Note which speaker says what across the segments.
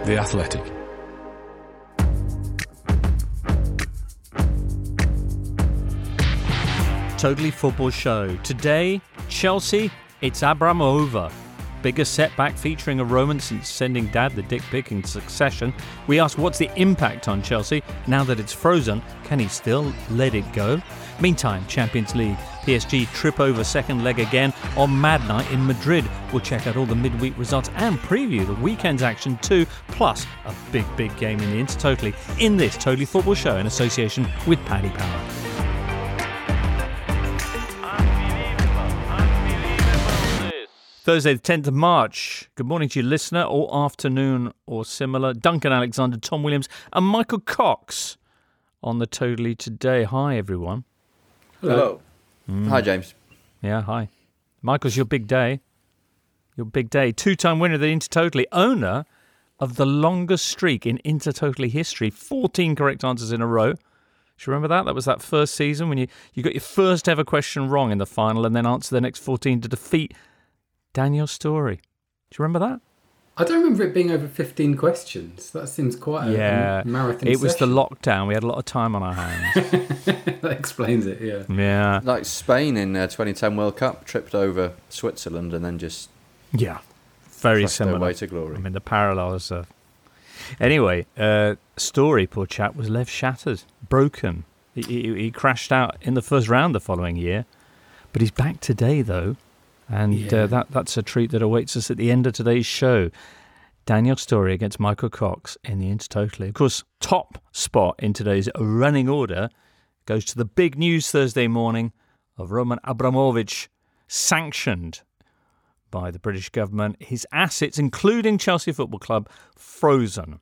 Speaker 1: The Athletic.
Speaker 2: Totally Football Show. Today, Chelsea, it's Abramova. Biggest setback featuring a Roman since sending Dad the dick pic in succession. We ask what's the impact on Chelsea now that it's frozen. Can he still let it go? Meantime, Champions League. PSG trip over second leg again on Mad Night in Madrid. We'll check out all the midweek results and preview the weekend's action too. Plus, a big game in the Intertotally in this Totally Football Show in association with Paddy Power. Thursday, the 10th of March. Good morning to you, listener, or afternoon or similar. Duncan Alexander, Tom Williams, and Michael Cox on the Totally today. Hi, everyone.
Speaker 3: Hello. Hi, James.
Speaker 2: Yeah, hi. Michael's your big day. Your big day. Two-time winner of the Intertotally, owner of the longest streak in Intertotally history. 14 correct answers in a row. Do you remember that? That was that first season when you got your first ever question wrong in the final and then answered the next 14 to defeat Daniel Story. Do you remember that?
Speaker 4: I don't remember it being over 15 questions. That seems quite a marathon
Speaker 2: It was
Speaker 4: session.
Speaker 2: the lockdown. We had a lot of time on our hands.
Speaker 4: That explains it, yeah.
Speaker 2: Yeah.
Speaker 3: Like Spain in 2010 World Cup, tripped over Switzerland and then just
Speaker 2: Yeah. Very
Speaker 3: thrust their
Speaker 2: similar.
Speaker 3: way to glory.
Speaker 2: I mean, the parallels are... Anyway, Story, poor chap, was left shattered, broken. He crashed out in the first round the following year. But he's back today, though. And that's a treat that awaits us at the end of today's show. Daniel Story against Michael Cox in the Intertotally. Of course, top spot in today's running order goes to the big news Thursday morning of Roman Abramovich sanctioned by the British government, his assets, including Chelsea Football Club, frozen.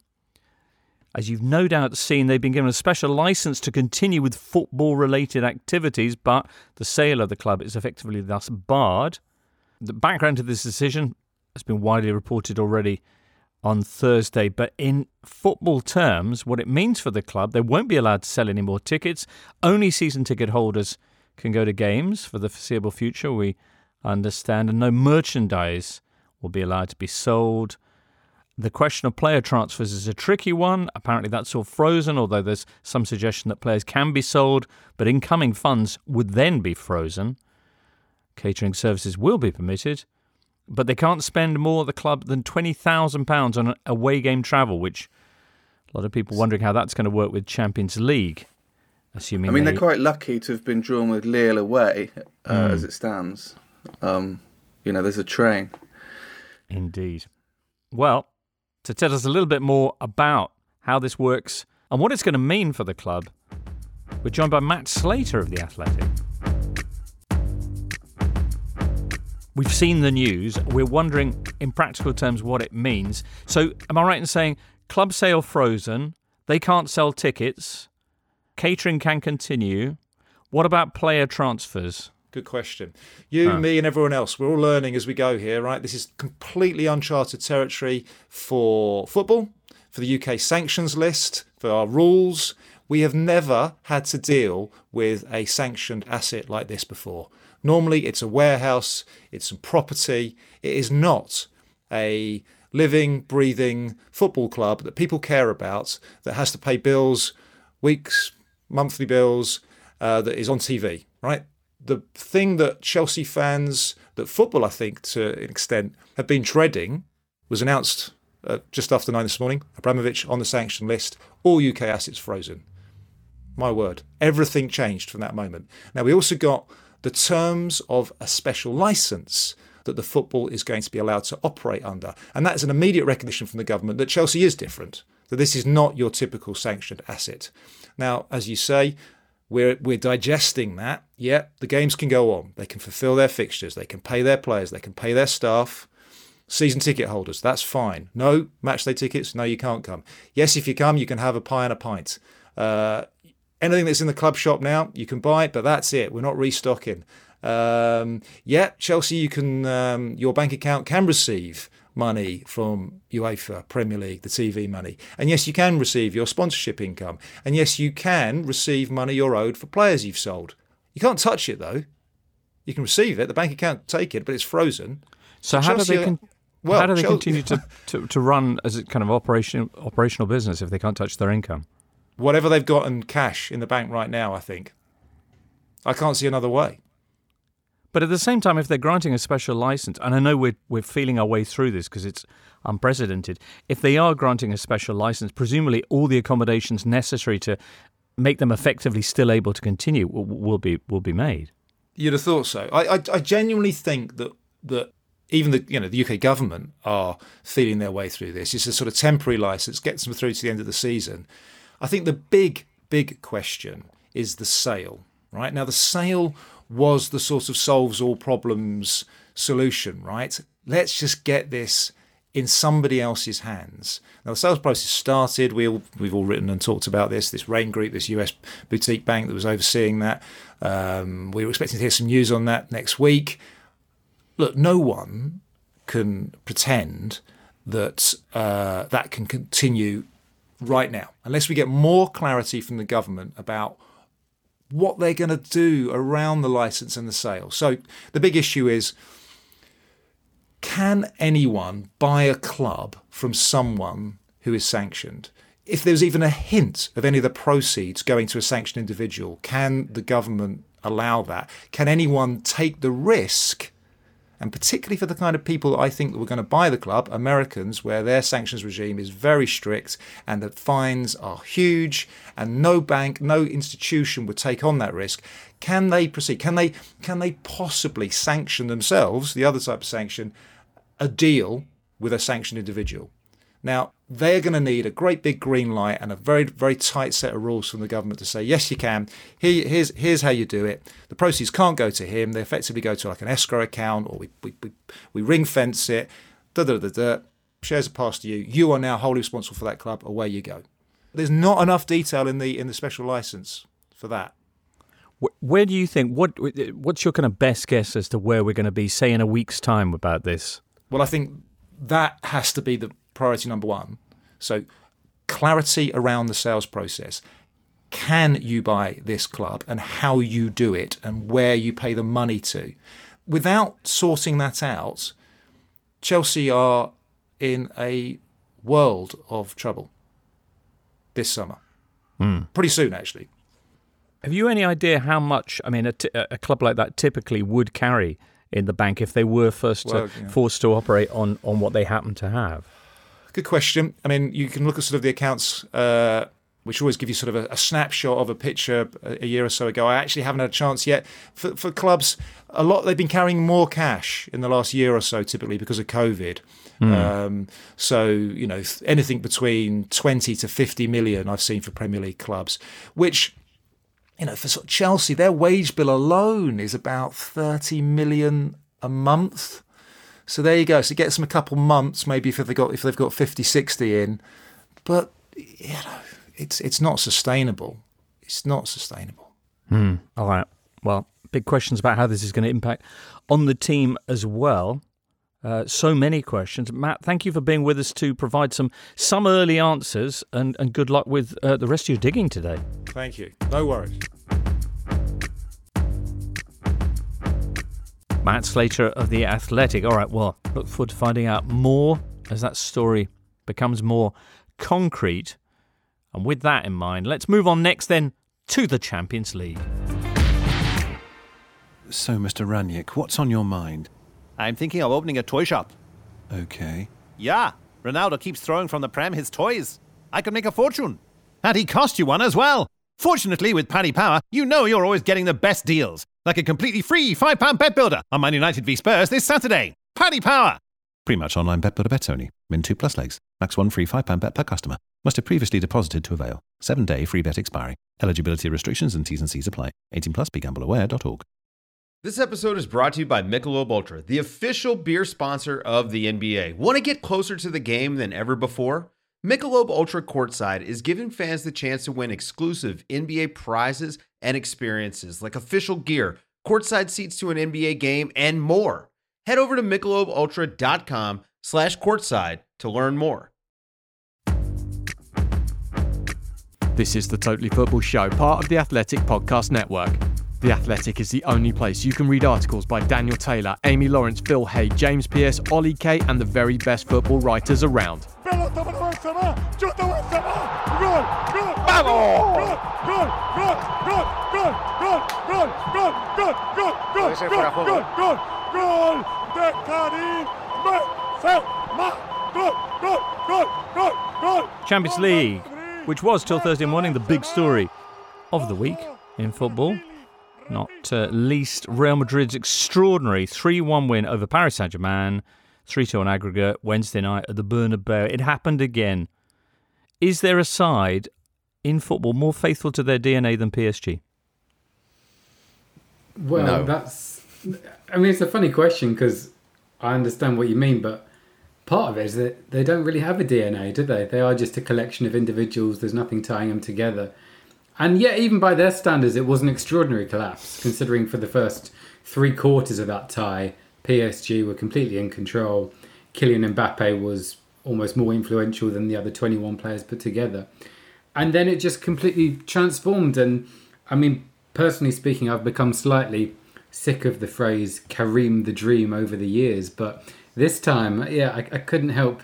Speaker 2: As you've no doubt seen, they've been given a special licence to continue with football-related activities, but the sale of the club is effectively thus barred. The background to this decision has been widely reported already on Thursday, but in football terms, what it means for the club, they won't be allowed to sell any more tickets. Only season ticket holders can go to games for the foreseeable future, we understand, and no merchandise will be allowed to be sold. The question of player transfers is a tricky one. Apparently that's all frozen, although there's some suggestion that players can be sold, but incoming funds would then be frozen. Catering services will be permitted, but they can't spend more at the club than £20,000 on away game travel, which a lot of people wondering how that's going to work with Champions League. Assuming
Speaker 5: they're quite lucky to have been drawn with Lille away, as it stands. There's a train.
Speaker 2: Indeed. Well, to tell us a little bit more about how this works and what it's going to mean for the club, we're joined by Matt Slater of The Athletic. We've seen the news. We're wondering, in practical terms, what it means. So, am I right in saying club sale frozen, they can't sell tickets, catering can continue. What about player transfers?
Speaker 6: Good question. Me and everyone else, we're all learning as we go here, right? This is completely uncharted territory for football, for the UK sanctions list, for our rules. We have never had to deal with a sanctioned asset like this before. Normally, it's a warehouse, it's some property. It is not a living, breathing football club that people care about, that has to pay bills, weeks, monthly bills, that is on TV, right? The thing that Chelsea fans, that football, I think, to an extent, have been dreading was announced just after 9 this morning. Abramovich on the sanction list, all UK assets frozen. My word, everything changed from that moment. Now, we also got the terms of a special licence that the football is going to be allowed to operate under. And that's an immediate recognition from the government that Chelsea is different, that this is not your typical sanctioned asset. Now, as you say, we're digesting that. Yeah, the games can go on. They can fulfil their fixtures. They can pay their players. They can pay their staff. Season ticket holders, that's fine. No matchday tickets, no, you can't come. Yes, if you come, you can have a pie and a pint. Anything that's in the club shop now, you can buy it, but that's it. We're not restocking. Chelsea, you can your bank account can receive money from UEFA, Premier League, the TV money. And yes, you can receive your sponsorship income. And yes, you can receive money you're owed for players you've sold. You can't touch it, though. You can receive it. The bank account take it, but it's frozen.
Speaker 2: So how do they
Speaker 6: Well,
Speaker 2: how do they continue to run as a kind of operational business if they can't touch their income?
Speaker 6: Whatever they've got in cash in the bank right now, I think. I can't see another way.
Speaker 2: But at the same time, if they're granting a special license, and I know we're feeling our way through this because it's unprecedented, if they are granting a special license, presumably all the accommodations necessary to make them effectively still able to continue will be made.
Speaker 6: You'd have thought so. I genuinely think that even the UK government are feeling their way through this. It's a sort of temporary license, gets them through to the end of the season. I think the big question is the sale. Right now, the sale was the sort of solves all problems solution. Right, let's just get this in somebody else's hands. Now, the sales process started. We've all written and talked about this Rain Group, this US boutique bank that was overseeing that. We were expecting to hear some news on that next week. Look, no one can pretend that that can continue right now unless we get more clarity from the government about what they're going to do around the license and the sale. So the big issue is, can anyone buy a club from someone who is sanctioned? If there's even a hint of any of the proceeds going to a sanctioned individual, can the government allow that? Can anyone take the risk? And particularly for the kind of people that I think that were going to buy the club, Americans, where their sanctions regime is very strict and the fines are huge and no bank, no institution would take on that risk. Can they proceed? Can they possibly sanction themselves, the other type of sanction, a deal with a sanctioned individual? Now, they're going to need a great big green light and a very, very tight set of rules from the government to say, yes, you can. Here's how you do it. The proceeds can't go to him. They effectively go to like an escrow account, or we ring fence it. Shares are passed to you. You are now wholly responsible for that club. Away you go. There's not enough detail in the special license for that.
Speaker 2: Where do you think, what's your kind of best guess as to where we're going to be, say, in a week's time about this?
Speaker 6: Well, I think that has to be the priority number one. So clarity around the sales process. Can you buy this club, and how you do it and where you pay the money to? Without sorting that out, Chelsea are in a world of trouble this summer. Pretty soon, actually.
Speaker 2: Have you any idea how much, I mean, a club like that typically would carry in the bank if they were forced to operate on what they happen to have?
Speaker 6: Good question. I mean, you can look at sort of the accounts, which always give you sort of a snapshot of a picture a year or so ago. I actually haven't had a chance yet. For clubs, a lot, they've been carrying more cash in the last year or so, typically because of COVID. So, anything between 20 to 50 million I've seen for Premier League clubs, which, for sort of Chelsea, their wage bill alone is about 30 million a month. So there you go. So it gets them a couple months, maybe if they've got 50, 60 in. But, it's not sustainable. It's not sustainable.
Speaker 2: All right. Well, big questions about how this is going to impact on the team as well. So many questions. Matt, thank you for being with us to provide some early answers, and good luck with the rest of your digging today.
Speaker 6: Thank you. No worries.
Speaker 2: Matt Slater of The Athletic. All right, well, look forward to finding out more as that story becomes more concrete. And with that in mind, let's move on next then to the Champions League.
Speaker 1: So, Mr. Ranić, what's on your mind?
Speaker 7: I'm thinking of opening a toy shop.
Speaker 1: Okay.
Speaker 7: Yeah, Ronaldo keeps throwing from the Prem his toys. I could make a fortune. And he cost you one as well. Fortunately, with Paddy Power, you're always getting the best deals. Like a completely free £5 bet builder on Man United v Spurs this Saturday. Paddy Power!
Speaker 1: Pre-match online bet builder bets only. Win 2+ legs. Max 1 free £5 bet per customer. Must have previously deposited to avail. 7-day free bet expiry. Eligibility restrictions and T's and C's apply. 18+, begambleaware.org.
Speaker 8: This episode is brought to you by Michelob Ultra, the official beer sponsor of the NBA. Want to get closer to the game than ever before? Michelob Ultra Courtside is giving fans the chance to win exclusive NBA prizes and experiences like official gear, courtside seats to an NBA game, and more. Head over to MichelobUltra.com/courtside to learn more.
Speaker 9: This is the Totally Football Show, part of the Athletic Podcast Network. The Athletic is the only place you can read articles by Daniel Taylor, Amy Lawrence, Phil Hay, James Pearce, Ollie Kay, and the very best football writers around.
Speaker 2: Champions League, which was till Thursday morning the big story of the week in football. Not least Real Madrid's extraordinary 3-1 win over Paris Saint-Germain, 3-2 on aggregate, Wednesday night at the Bernabeu. It happened again. Is there a side in football more faithful to their DNA than PSG?
Speaker 4: Well,
Speaker 3: No.
Speaker 4: it's a funny question because I understand what you mean, but part of it is that they don't really have a DNA, do they? They are just a collection of individuals. There's nothing tying them together. And yet, even by their standards, it was an extraordinary collapse, considering for the first 3 quarters of that tie, PSG were completely in control. Kylian Mbappe was almost more influential than the other 21 players put together. And then it just completely transformed. And, I mean, personally speaking, I've become slightly sick of the phrase Karim the Dream over the years. But this time, I couldn't help,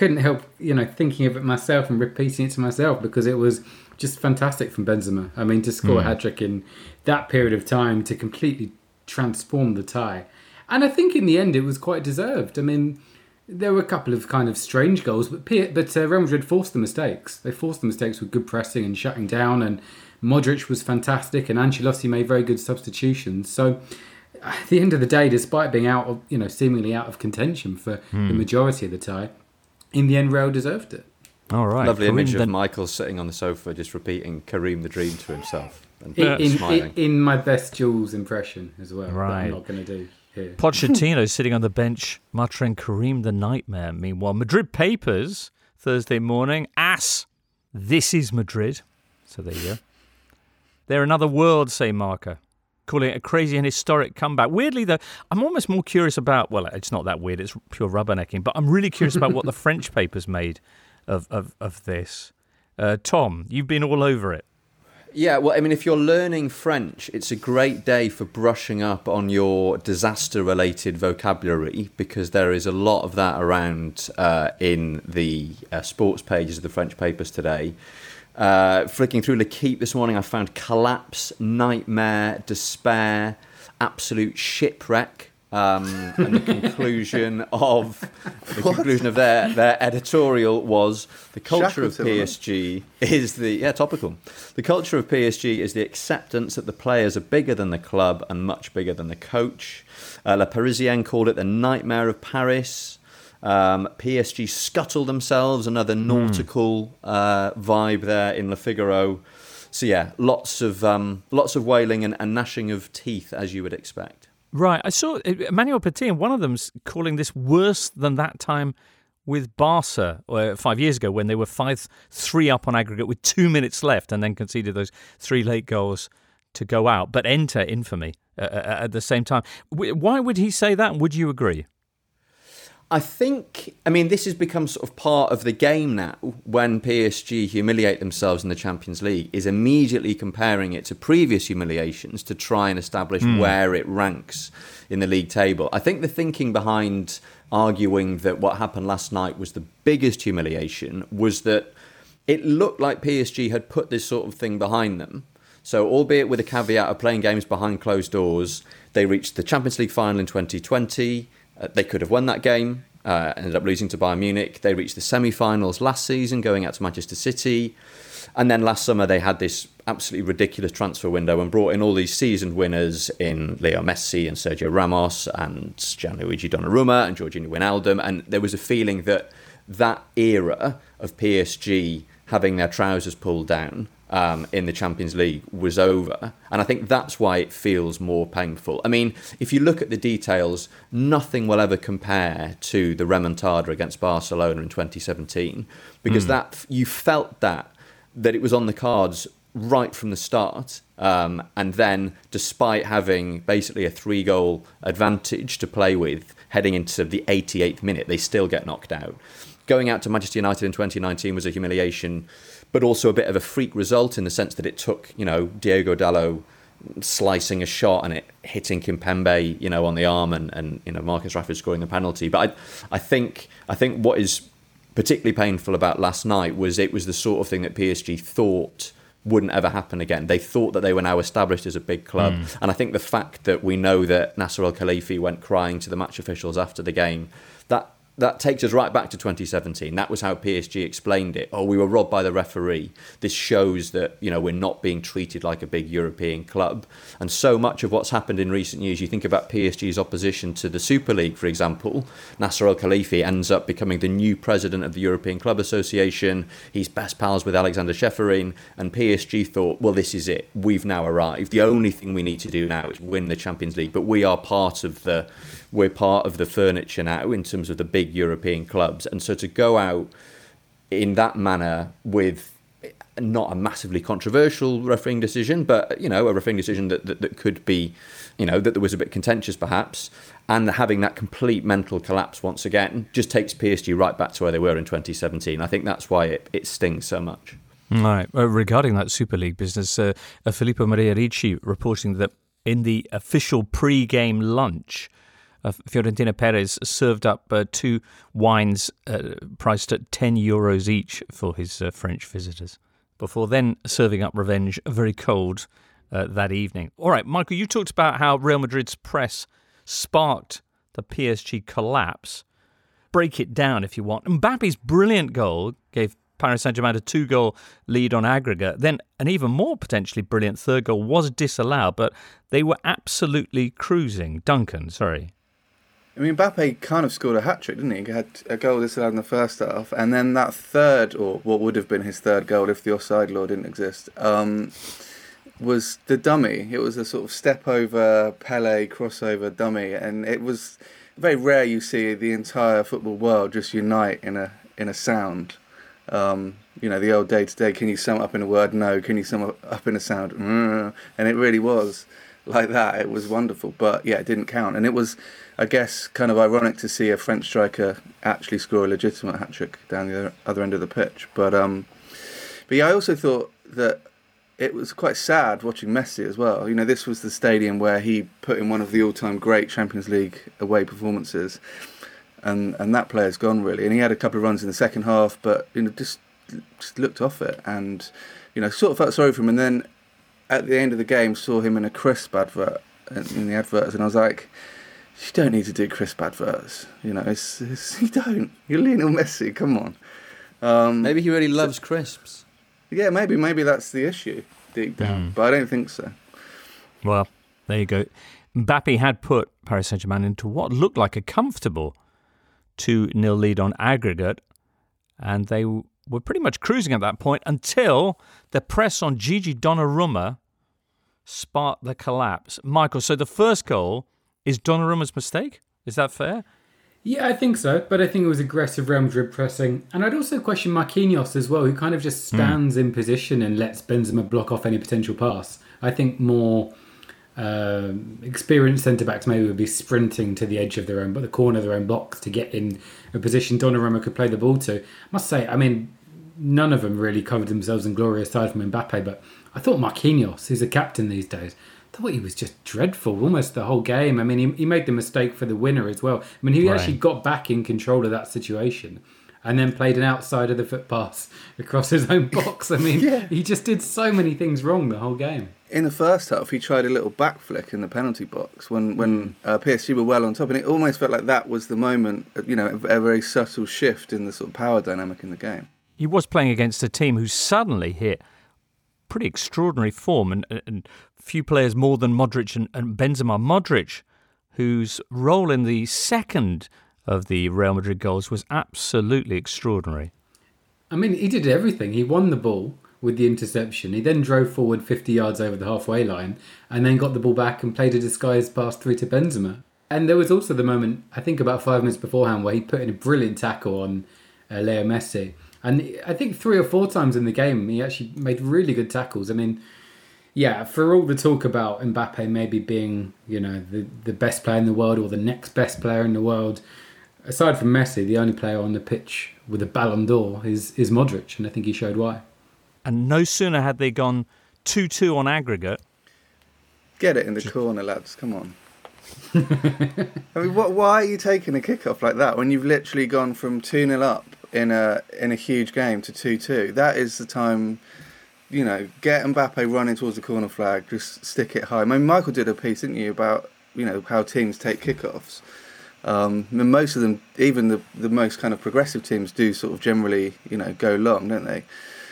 Speaker 4: thinking of it myself and repeating it to myself because it was just fantastic from Benzema. I mean, to score a hat-trick in that period of time to completely transform the tie. And I think in the end it was quite deserved. I mean, there were a couple of kind of strange goals, but Real Madrid forced the mistakes. They forced the mistakes with good pressing and shutting down, and Modric was fantastic, and Ancelotti made very good substitutions. So at the end of the day, despite being out of, seemingly out of contention for the majority of the tie, in the end, Real deserved it.
Speaker 2: All right.
Speaker 3: Lovely image of Michael sitting on the sofa just repeating Karim the Dream to himself and smiling.
Speaker 4: In my best Jules impression as well.
Speaker 2: Right.
Speaker 4: That I'm not going to do here.
Speaker 2: Pochettino sitting on the bench muttering Karim the Nightmare. Meanwhile, Madrid papers, Thursday morning, this is Madrid. So there you go. They're another world, say Marca, calling it a crazy and historic comeback. Weirdly, though, I'm almost more curious about, well, it's not that weird, it's pure rubbernecking, but I'm really curious about what the French papers made of this. Tom, you've been all over it.
Speaker 3: Yeah, well, I mean, if you're learning French, it's a great day for brushing up on your disaster-related vocabulary because there is a lot of that around in the sports pages of the French papers today. Flicking through L'Équipe this morning, I found collapse, nightmare, despair, absolute shipwreck. And the conclusion of their editorial was the culture of PSG is topical. The culture of PSG is the acceptance that the players are bigger than the club and much bigger than the coach. Le Parisien called it the nightmare of Paris. PSG scuttle themselves, another nautical vibe there in Le Figaro. So yeah, lots of wailing and gnashing of teeth as you would expect.
Speaker 2: Right, I saw Emmanuel Petit, and one of them's calling this worse than that time with Barca 5 years ago when they were 5-3 up on aggregate with 2 minutes left and then conceded those 3 late goals to go out, but enter infamy at the same time. Why would he say that, and would you agree?
Speaker 3: I think, this has become sort of part of the game now when PSG humiliate themselves in the Champions League, is immediately comparing it to previous humiliations to try and establish where it ranks in the league table. I think the thinking behind arguing that what happened last night was the biggest humiliation was that it looked like PSG had put this sort of thing behind them. So, albeit with a caveat of playing games behind closed doors, they reached the Champions League final in 2020. They could have won that game, ended up losing to Bayern Munich. They reached the semi-finals last season, going out to Manchester City. And then last summer, they had this absolutely ridiculous transfer window and brought in all these seasoned winners in Leo Messi and Sergio Ramos and Gianluigi Donnarumma and Georginio Wijnaldum. And there was a feeling that era of PSG having their trousers pulled down in the Champions League was over. And I think that's why it feels more painful. If you look at the details, nothing will ever compare to the remontada against Barcelona in 2017, because that you felt that it was on the cards right from the start. And then, despite having basically a 3-goal advantage to play with heading into the 88th minute, they still get knocked out. Going out to Manchester United in 2019 was a humiliation, but also a bit of a freak result in the sense that it took, Diego Dallo slicing a shot and it hitting Kimpembe, you know, on the arm, and you know, Marcus Rashford scoring the penalty. But I think what is particularly painful about last night was it was the sort of thing that PSG thought wouldn't ever happen again. They thought that they were now established as a big club. And I think the fact that we know that Nasser El-Khelaifi went crying to the match officials after the game, that takes us right back to 2017. That was how PSG explained it. Oh, we were robbed by the referee. This shows that, you know, we're not being treated like a big European club. And so much of what's happened in recent years, you think about PSG's opposition to the Super League, for example. Nasser El-Khelaifi ends up becoming the new president of the European Club Association. He's best pals with Alexander Ceferin. And PSG thought, well, this is it. We've now arrived. The only thing we need to do now is win the Champions League. But we are part of the furniture now in terms of the big European clubs. And so to go out in that manner with not a massively controversial refereeing decision, but, you know, a refereeing decision that could be, you know, that there was a bit contentious perhaps, and having that complete mental collapse once again just takes PSG right back to where they were in 2017. I think that's why it stings so much.
Speaker 2: Right. Regarding that Super League business, Filippo Maria Ricci reporting that in the official pre-game lunch, Fiorentina Perez served up 2 wines priced at €10 each for his French visitors, before then serving up revenge very cold that evening. All right, Michael, you talked about how Real Madrid's press sparked the PSG collapse. Break it down if you want. Mbappe's brilliant goal gave Paris Saint-Germain a 2-goal lead on aggregate. Then an even more potentially brilliant third goal was disallowed, but they were absolutely cruising. Duncan, sorry.
Speaker 5: I mean, Mbappe kind of scored a hat-trick, didn't he? He had a goal disallowed in the first half, and then that third, or what would have been his third goal if the offside law didn't exist, was the dummy. It was a sort of step-over, Pele, crossover dummy, and it was very rare you see the entire football world just unite in a sound. You know, the old day-to-day, can you sum it up in a word? No. Can you sum it up in a sound? And it really was like that. It was wonderful, but yeah, it didn't count. And it was, I guess, kind of ironic to see a French striker actually score a legitimate hat-trick down the other end of the pitch. But yeah, I also thought that it was quite sad watching Messi as well. You know, this was the stadium where he put in one of the all-time great Champions League away performances, and that player's gone, really. And he had a couple of runs in the second half, but, you know, just looked off it, and, you know, sort of felt sorry for him. And then at the end of the game, saw him in a crisp advert in the adverts, and I was like, you don't need to do crisp adverts. You know, you don't. You're Lionel Messi. Come on.
Speaker 3: Maybe he really loves crisps.
Speaker 5: Yeah, maybe that's the issue deep down, but I don't think so.
Speaker 2: Well, there you go. Mbappe had put Paris Saint-Germain into what looked like a comfortable 2-0 lead on aggregate, and they were pretty much cruising at that point until the press on Gigi Donnarumma sparked the collapse. Michael, so the first goal is Donnarumma's mistake? Is that fair?
Speaker 4: Yeah, I think so, but I think it was aggressive Real Madrid pressing. And I'd also question Marquinhos as well, who kind of just stands in position and lets Benzema block off any potential pass. I think more experienced centre-backs maybe would be sprinting to the edge of their own, but the corner of their own box to get in a position Donnarumma could play the ball to. I must say, I mean, none of them really covered themselves in glory aside from Mbappe, but I thought Marquinhos, who's a captain these days, I thought he was just dreadful almost the whole game. I mean, he made the mistake for the winner as well. I mean, he actually got back in control of that situation and then played an outside of the foot pass across his own box. I mean, he just did so many things wrong the whole game.
Speaker 5: In the first half, he tried a little back flick in the penalty box when PSG were well on top, and it almost felt like that was the moment, you know, a very subtle shift in the sort of power dynamic in the game.
Speaker 2: He was playing against a team who suddenly hit pretty extraordinary form, and few players more than Modric and Benzema. Modric, whose role in the second of the Real Madrid goals was absolutely extraordinary.
Speaker 4: I mean, he did everything. He won the ball with the interception. He then drove forward 50 yards over the halfway line and then got the ball back and played a disguised pass through to Benzema. And there was also the moment, I think about 5 minutes beforehand, where he put in a brilliant tackle on Leo Messi. And I think 3 or 4 times in the game, he actually made really good tackles. I mean, yeah, for all the talk about Mbappe maybe being, you know, the best player in the world or the next best player in the world, aside from Messi, the only player on the pitch with a Ballon d'Or is Modric, and I think he showed why.
Speaker 2: And no sooner had they gone 2-2 on aggregate
Speaker 5: Get it in the corner, lads. Come on. I mean, why are you taking a kickoff like that when you've literally gone from 2-0 up in a huge game to 2-2? That is the time, get Mbappe running towards the corner flag, just stick it high. I mean, Michael did a piece, didn't you, about how teams take kickoffs. Most of them, even the most kind of progressive teams, do sort of generally, go long, don't they?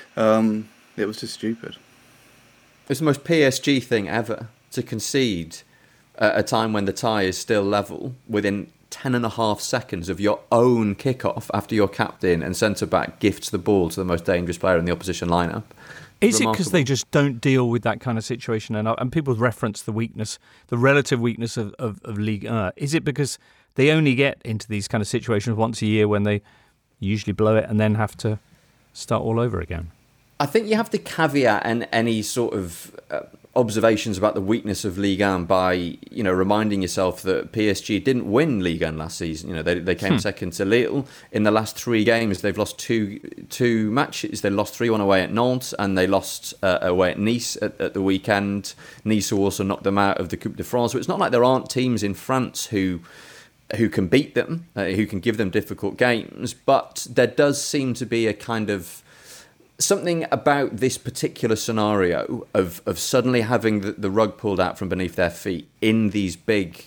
Speaker 5: It was just stupid.
Speaker 3: It's the most PSG thing ever to concede at a time when the tie is still level within 10.5 seconds of your own kickoff after your captain and centre-back gifts the ball to the most dangerous player in the opposition lineup.
Speaker 2: Is it because they just don't deal with that kind of situation? And people reference the weakness, the relative weakness of Ligue 1. Is it because they only get into these kind of situations once a year when they usually blow it and then have to start all over again?
Speaker 3: I think you have to caveat any sort of observations about the weakness of Ligue 1 by, reminding yourself that PSG didn't win Ligue 1 last season. They came second to Lille. In the last 3 games, they've lost two matches. They lost 3-1 away at Nantes, and they lost away at Nice at the weekend. Nice also knocked them out of the Coupe de France. So it's not like there aren't teams in France who can beat them, who can give them difficult games. But there does seem to be a kind of something about this particular scenario of suddenly having the rug pulled out from beneath their feet in these big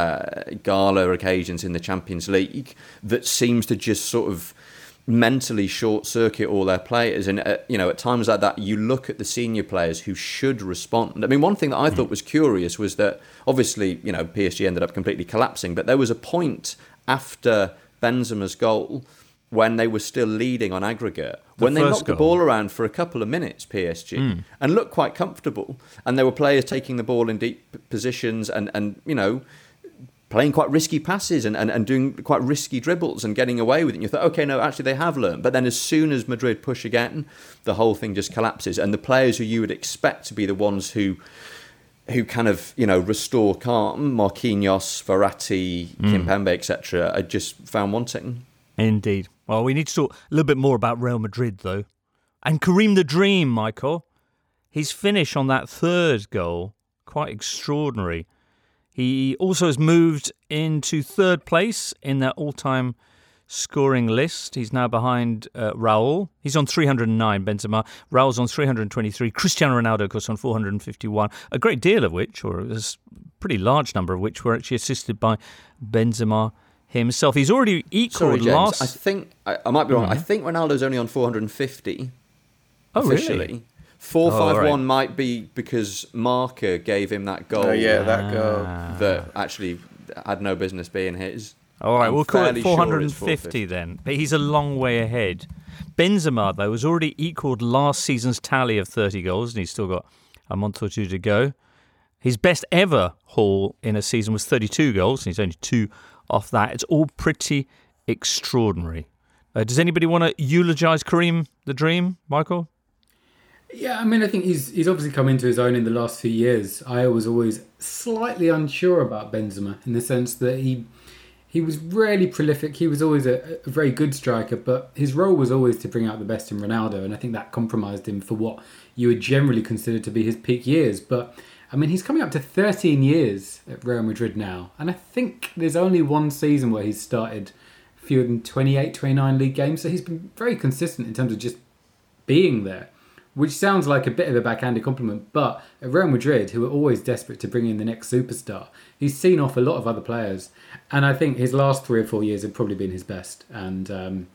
Speaker 3: gala occasions in the Champions League that seems to just sort of mentally short-circuit all their players. And, at times like that, you look at the senior players who should respond. I mean, one thing that I thought was curious was that, obviously, PSG ended up completely collapsing, but there was a point after Benzema's goal when they were still leading on aggregate, when they knocked the ball around for a couple of minutes, PSG, and looked quite comfortable. And there were players taking the ball in deep positions and playing quite risky passes and doing quite risky dribbles and getting away with it. And you thought, okay, no, actually they have learned. But then as soon as Madrid push again, the whole thing just collapses. And the players who you would expect to be the ones who kind of, restore calm, Marquinhos, Verratti, Kimpembe, etc., are just found wanting.
Speaker 2: Indeed. Well, we need to talk a little bit more about Real Madrid, though. And Karim the Dream, Michael. His finish on that third goal, quite extraordinary. He also has moved into third place in their all-time scoring list. He's now behind Raul. He's on 309, Benzema. Raul's on 323. Cristiano Ronaldo, of course, on 451. A great deal of which, or a pretty large number of which, were actually assisted by Benzema himself. He's already equalled last.
Speaker 3: I think I might be wrong. I think Ronaldo's only on 450 officially.
Speaker 2: Really?
Speaker 3: 451 might be because Marca gave him that goal.
Speaker 5: Oh yeah, that goal
Speaker 3: that actually had no business being his.
Speaker 2: All right, we'll call it 450 then. But he's a long way ahead. Benzema, though, has already equalled last season's tally of 30 goals, and he's still got a month or two to go. His best ever haul in a season was 32 goals, and he's only 2 off that. It's all pretty extraordinary. Does anybody want to eulogise Karim the Dream, Michael?
Speaker 4: Yeah, I mean, I think he's obviously come into his own in the last few years. I was always slightly unsure about Benzema in the sense that he was rarely prolific. He was always a very good striker, but his role was always to bring out the best in Ronaldo, and I think that compromised him for what you would generally consider to be his peak years. But I mean, he's coming up to 13 years at Real Madrid now. And I think there's only one season where he's started fewer than 28, 29 league games. So he's been very consistent in terms of just being there, which sounds like a bit of a backhanded compliment. But at Real Madrid, who are always desperate to bring in the next superstar, he's seen off a lot of other players. And I think his last 3 or 4 years have probably been his best. And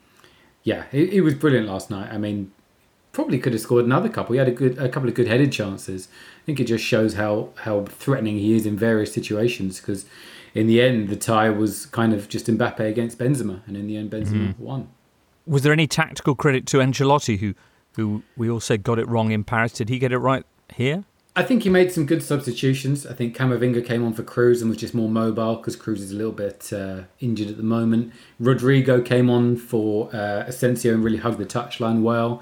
Speaker 4: he was brilliant last night. I mean, probably could have scored another couple. He had a couple of good headed chances. I think it just shows how threatening he is in various situations, because in the end the tie was kind of just Mbappe against Benzema, and in the end Benzema won.
Speaker 2: Was there any tactical credit to Ancelotti, who we all said got it wrong in Paris? Did he get it right here?
Speaker 4: I think he made some good substitutions. I think Camavinga came on for Cruz and was just more mobile because Cruz is a little bit injured at the moment. Rodrigo came on for Asensio and really hugged the touchline well.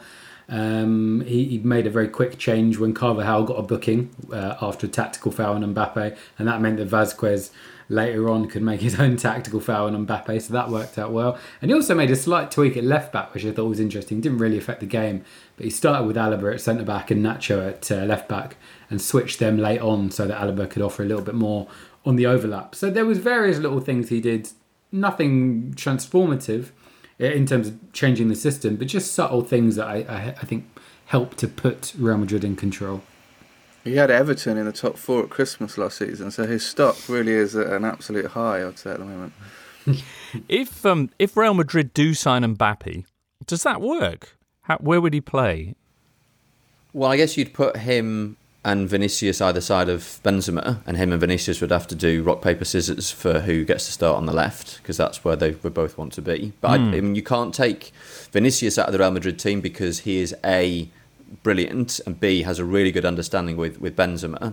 Speaker 4: He made a very quick change when Carvajal got a booking after a tactical foul on Mbappe, and that meant that Vázquez later on could make his own tactical foul on Mbappe, so that worked out well. And he also made a slight tweak at left back, which I thought was interesting. Didn't really affect the game, but he started with Alaba at centre back and Nacho at left back, and switched them late on so that Alaba could offer a little bit more on the overlap. So there was various little things he did, nothing transformative in terms of changing the system, but just subtle things that I think helped to put Real Madrid in control.
Speaker 5: He had Everton in the top 4 at Christmas last season, so his stock really is at an absolute high, I'd say, at the moment.
Speaker 2: If Real Madrid do sign Mbappe, does that work? Where would he play?
Speaker 3: Well, I guess you'd put him and Vinicius either side of Benzema, and him and Vinicius would have to do rock, paper, scissors for who gets to start on the left, because that's where they would both want to be. But I mean, you can't take Vinicius out of the Real Madrid team because he is A, brilliant, and B, has a really good understanding with Benzema.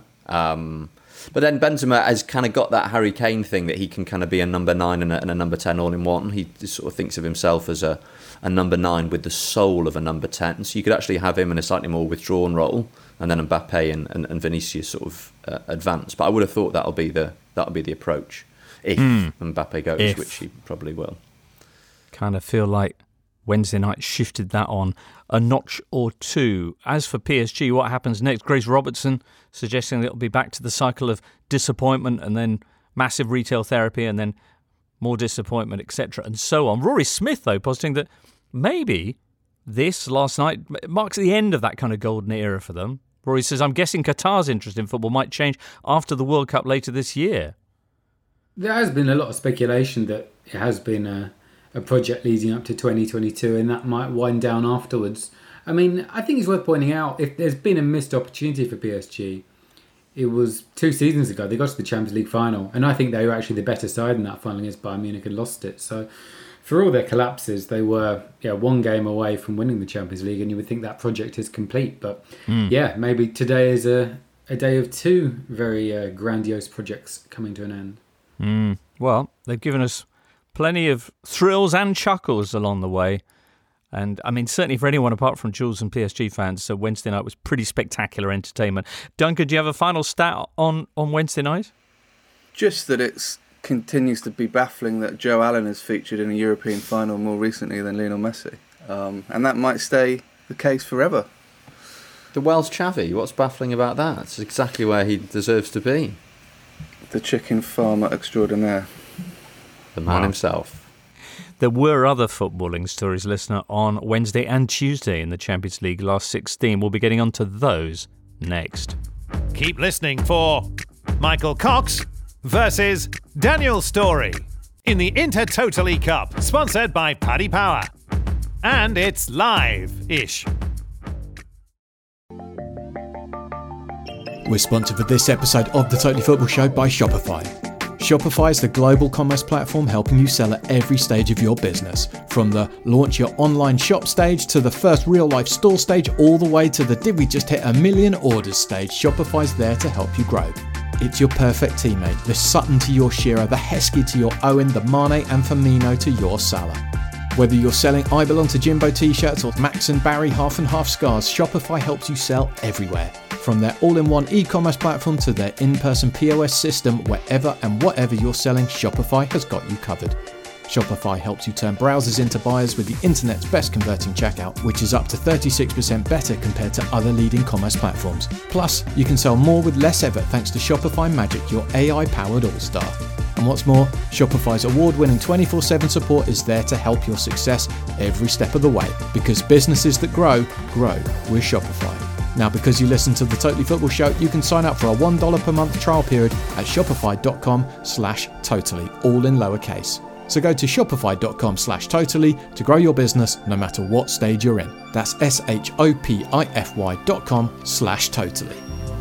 Speaker 3: But then Benzema has kind of got that Harry Kane thing that he can kind of be a number 9 and a number 10 all in one. He sort of thinks of himself as a number 9 with the soul of a number 10. So you could actually have him in a slightly more withdrawn role, and then Mbappe and Vinicius sort of advance. But I would have thought that'll be the approach if Mbappe goes, which he probably will.
Speaker 2: Kind of feel like Wednesday night shifted that on a notch or two. As for PSG, what happens next? Grace Robertson suggesting that it'll be back to the cycle of disappointment and then massive retail therapy and then more disappointment, etc. and so on. Rory Smith, though, positing that maybe this last night marks the end of that kind of golden era for them. Rory says, I'm guessing Qatar's interest in football might change after the World Cup later this year.
Speaker 4: There has been a lot of speculation that it has been a project leading up to 2022 and that might wind down afterwards. I mean, I think it's worth pointing out, if there's been a missed opportunity for PSG, it was 2 seasons ago. They got to the Champions League final, and I think they were actually the better side in that final against Bayern Munich and lost it. So for all their collapses, they were 1 game away from winning the Champions League, and you would think that project is complete. But maybe today is a day of 2 very grandiose projects coming to an end.
Speaker 2: Well, they've given us plenty of thrills and chuckles along the way. And, I mean, certainly for anyone apart from Jules and PSG fans, so Wednesday night was pretty spectacular entertainment. Duncan, do you have a final stat on Wednesday night?
Speaker 5: Just that it continues to be baffling that Joe Allen has featured in a European final more recently than Lionel Messi. And that might stay the case forever.
Speaker 3: The Welsh Xavi, what's baffling about that? It's exactly where he deserves to be.
Speaker 5: The chicken farmer extraordinaire.
Speaker 3: The man himself.
Speaker 2: There were other footballing stories, listener, on Wednesday and Tuesday in the Champions League last 16. We'll be getting onto those next.
Speaker 7: Keep listening for Michael Cox versus Daniel Storey in the Inter Totally Cup, sponsored by Paddy Power. And it's live-ish.
Speaker 10: We're sponsored for this episode of the Totally Football Show by Shopify. Shopify is the global commerce platform helping you sell at every stage of your business. From the launch your online shop stage to the first real-life store stage, all the way to the did we just hit 1 million orders stage, Shopify's there to help you grow. It's your perfect teammate, the Sutton to your Shearer, the Heskey to your Owen, the Mane and Firmino to your Salah. Whether you're selling I Belong to Jimbo t-shirts or Max and Barry half and half scarves, Shopify helps you sell everywhere. From their all-in-one e-commerce platform to their in-person POS system, wherever and whatever you're selling, Shopify has got you covered. Shopify helps you turn browsers into buyers with the internet's best converting checkout, which is up to 36% better compared to other leading commerce platforms. Plus, you can sell more with less effort thanks to Shopify Magic, your AI-powered all-star. And what's more, Shopify's award-winning 24/7 support is there to help your success every step of the way. Because businesses that grow, grow with Shopify. Now, because you listen to the Totally Football Show, you can sign up for a $1 per month trial period at shopify.com/totally, all in lowercase. So go to shopify.com/totally to grow your business no matter what stage you're in. That's shopify.com/totally.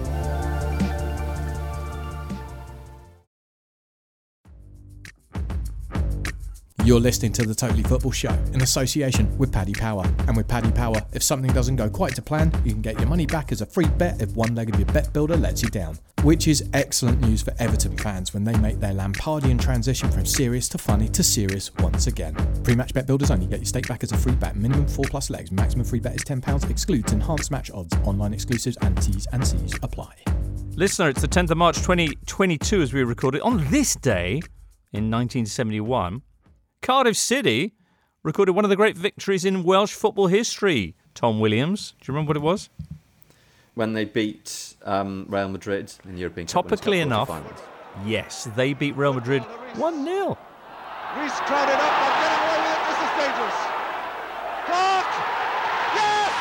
Speaker 10: You're listening to the Totally Football Show in association with Paddy Power. And with Paddy Power, if something doesn't go quite to plan, you can get your money back as a free bet if one leg of your bet builder lets you down. Which is excellent news for Everton fans when they make their Lampardian transition from serious to funny to serious once again. Pre-match bet builders only. Get your stake back as a free bet. Minimum 4+ legs. Maximum free bet is £10. Excludes enhanced match odds. Online exclusives and T's and C's apply.
Speaker 2: Listener, it's the 10th of March 2022 as we recorded. On this day, in 1971, Cardiff City recorded one of the great victories in Welsh football history. Tom Williams, do you remember what it was?
Speaker 3: When they beat Real Madrid in the European Cup.
Speaker 2: Topically enough, yes, they beat Real Madrid 1-0.
Speaker 11: Reece crowded up and getting away with it. This is dangerous. Clark! Yes!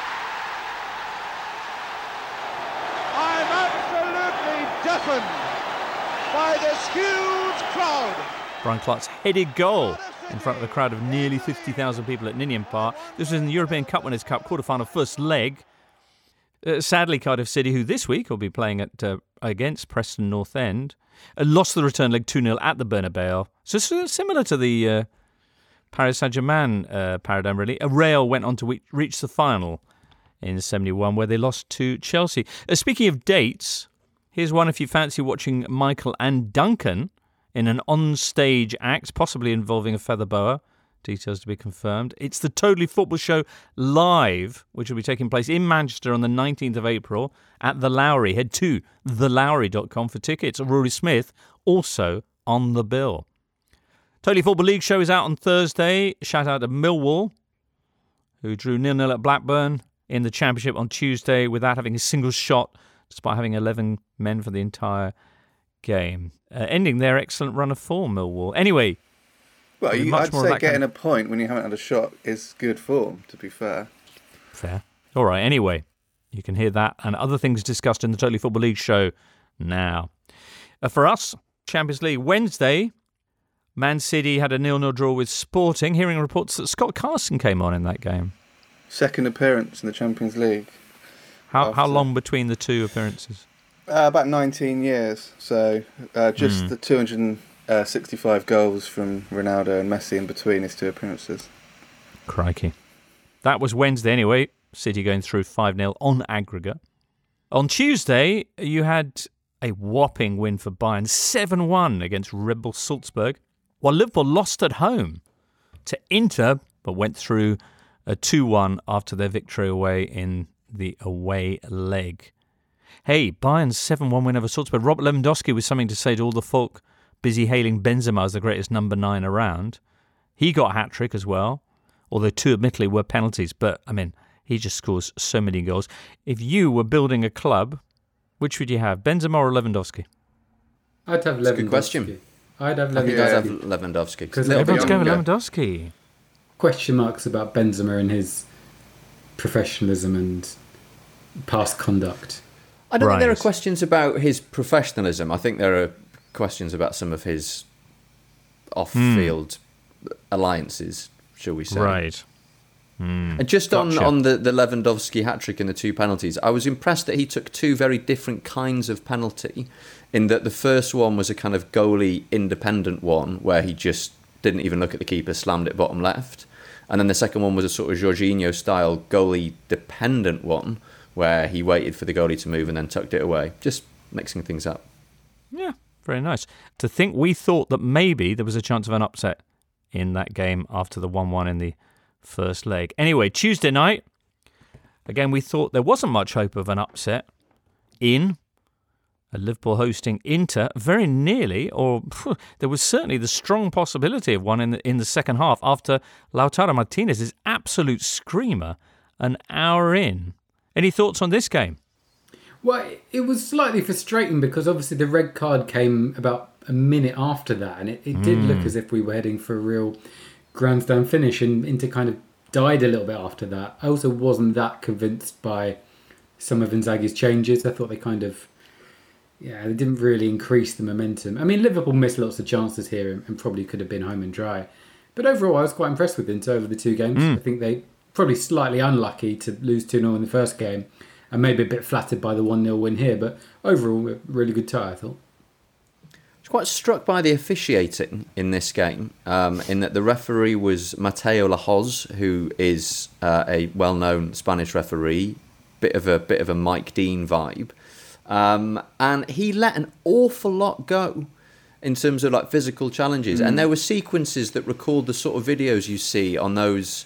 Speaker 11: I'm absolutely deafened by this huge crowd.
Speaker 2: Brian Clark's headed goal in front of a crowd of nearly 50,000 people at Ninian Park. This was in the European Cup Winners' Cup quarter-final first leg. Sadly, Cardiff City, who this week will be playing against Preston North End, lost the return leg 2-0 at the Bernabeu. So similar to the Paris Saint-Germain paradigm, really. Real went on to reach the final in 71, where they lost to Chelsea. Speaking of dates, here's one if you fancy watching Michael and Duncan in an on-stage act, possibly involving a feather boa. Details to be confirmed. It's the Totally Football Show live, which will be taking place in Manchester on the 19th of April at The Lowry. Head to thelowry.com for tickets. Rory Smith also on the bill. Totally Football League show is out on Thursday. Shout out to Millwall, who drew 0-0 at Blackburn in the Championship on Tuesday without having a single shot, despite having 11 men for the entire game. Ending their excellent run of form, Millwall. Anyway,
Speaker 5: well, I'd say getting a point when you haven't had a shot is good form, to be fair.
Speaker 2: Fair. All right, anyway, you can hear that and other things discussed in the Totally Football League show now. For us, Champions League Wednesday, Man City had a 0-0 draw with Sporting. Hearing reports that Scott Carson came on in that game.
Speaker 5: Second appearance in the Champions League.
Speaker 2: How long between the two appearances?
Speaker 5: About 19 years. So just the 265 goals from Ronaldo and Messi in between his two appearances.
Speaker 2: Crikey. That was Wednesday anyway. City going through 5-0 on aggregate. On Tuesday, you had a whopping win for Bayern, 7-1 against Red Bull Salzburg, while Liverpool lost at home to Inter, but went through a 2-1 after their victory away in the away leg. Hey, Bayern's 7-1 win over Salzburg. Robert Lewandowski with something to say to all the folk busy hailing Benzema as the greatest number 9 around. He got a hat-trick as well, although two admittedly were penalties. But, I mean, he just scores so many goals. If you were building a club, which would you have, Benzema or Lewandowski?
Speaker 4: I'd have Lewandowski.
Speaker 3: That's a good question.
Speaker 4: I'd have Lewandowski.
Speaker 3: I think I'd have Lewandowski.
Speaker 4: Because
Speaker 2: everyone's going with Lewandowski.
Speaker 4: Question marks about Benzema and his professionalism and past conduct.
Speaker 3: I don't think there are questions about his professionalism. I think there are questions about some of his off-field alliances, shall we say.
Speaker 2: Right.
Speaker 3: And just on the Lewandowski hat-trick and the two penalties, I was impressed that he took two very different kinds of penalty, in that the first one was a kind of goalie-independent one, where he just didn't even look at the keeper, slammed it bottom left. And then the second one was a sort of Jorginho-style goalie-dependent one, where he waited for the goalie to move and then tucked it away. Just mixing things up.
Speaker 2: Yeah, very nice. To think we thought that maybe there was a chance of an upset in that game after the 1-1 in the first leg. Anyway, Tuesday night, again, we thought there wasn't much hope of an upset in Liverpool hosting Inter. Very nearly, or there was certainly the strong possibility of one in the second half after Lautaro Martinez's absolute screamer an hour in. Any thoughts on this game?
Speaker 4: Well, it was slightly frustrating because obviously the red card came about a minute after that, and it did look as if we were heading for a real grandstand finish, and Inter kind of died a little bit after that. I also wasn't that convinced by some of Inzaghi's changes. I thought they they didn't really increase the momentum. I mean, Liverpool missed lots of chances here and probably could have been home and dry. But overall, I was quite impressed with Inter over the two games. I think they probably slightly unlucky to lose 2-0 in the first game and maybe a bit flattered by the 1-0 win here. But overall, a really good tie, I thought.
Speaker 3: I was quite struck by the officiating in this game, in that the referee was Mateo Lahoz, who is a well-known Spanish referee, bit of a Mike Dean vibe. And he let an awful lot go in terms of like physical challenges. And there were sequences that recalled the sort of videos you see on those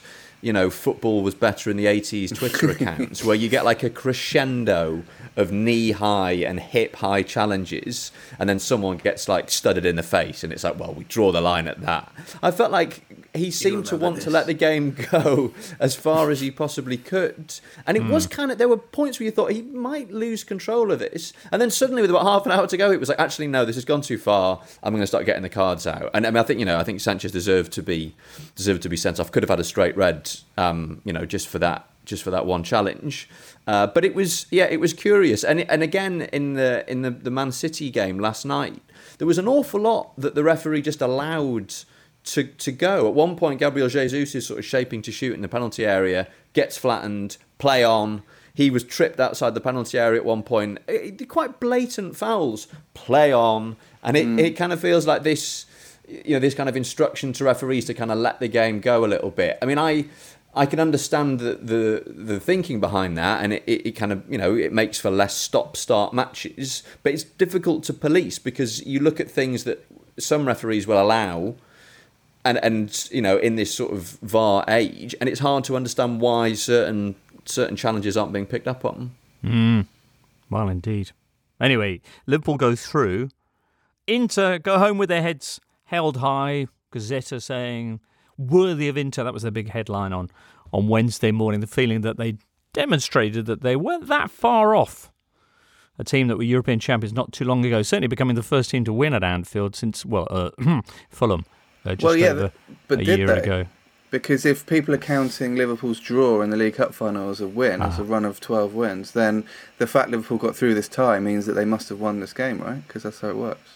Speaker 3: football was better in the 80s Twitter accounts, where you get like a crescendo of knee-high and hip-high challenges, and then someone gets like studded in the face, and it's like, well, we draw the line at that. I felt like he seemed to want to let the game go as far as he possibly could, and it was kind of, there were points where you thought he might lose control of this, and then suddenly with about half an hour to go, it was like, actually no, this has gone too far. I'm going to start getting the cards out. And I mean, I think Sanchez deserved to be sent off. Could have had a straight red, just for that one challenge. But it was curious. And again in the Man City game last night, there was an awful lot that the referee just allowed to go. At one point, Gabriel Jesus is sort of shaping to shoot in the penalty area, gets flattened, play on. He was tripped outside the penalty area at one point. Quite blatant fouls, play on. And it kind of feels like this, this kind of instruction to referees to kind of let the game go a little bit. I mean, I can understand the thinking behind that, and it kind of, it makes for less stop-start matches, but it's difficult to police because you look at things that some referees will allow, and in this sort of VAR age, and it's hard to understand why certain challenges aren't being picked up on.
Speaker 2: Well, indeed. Anyway, Liverpool go through. Inter go home with their heads held high. Gazzetta saying, worthy of Inter. That was their big headline on Wednesday morning. The feeling that they demonstrated that they weren't that far off a team that were European champions not too long ago. Certainly becoming the first team to win at Anfield since, Fulham. Over a year ago.
Speaker 5: Because if people are counting Liverpool's draw in the League Cup final as a win, as a run of 12 wins, then the fact Liverpool got through this tie means that they must have won this game, right? Because that's how it works.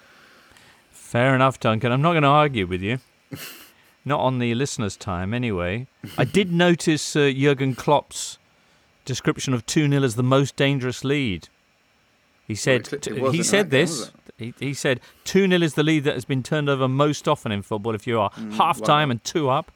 Speaker 2: Fair enough, Duncan. I'm not going to argue with you. Not on the listeners' time, anyway. I did notice Jurgen Klopp's description of 2-0 as the most dangerous lead. He said, he said 2-0 is the lead that has been turned over most often in football. If you are half-time and 2 up,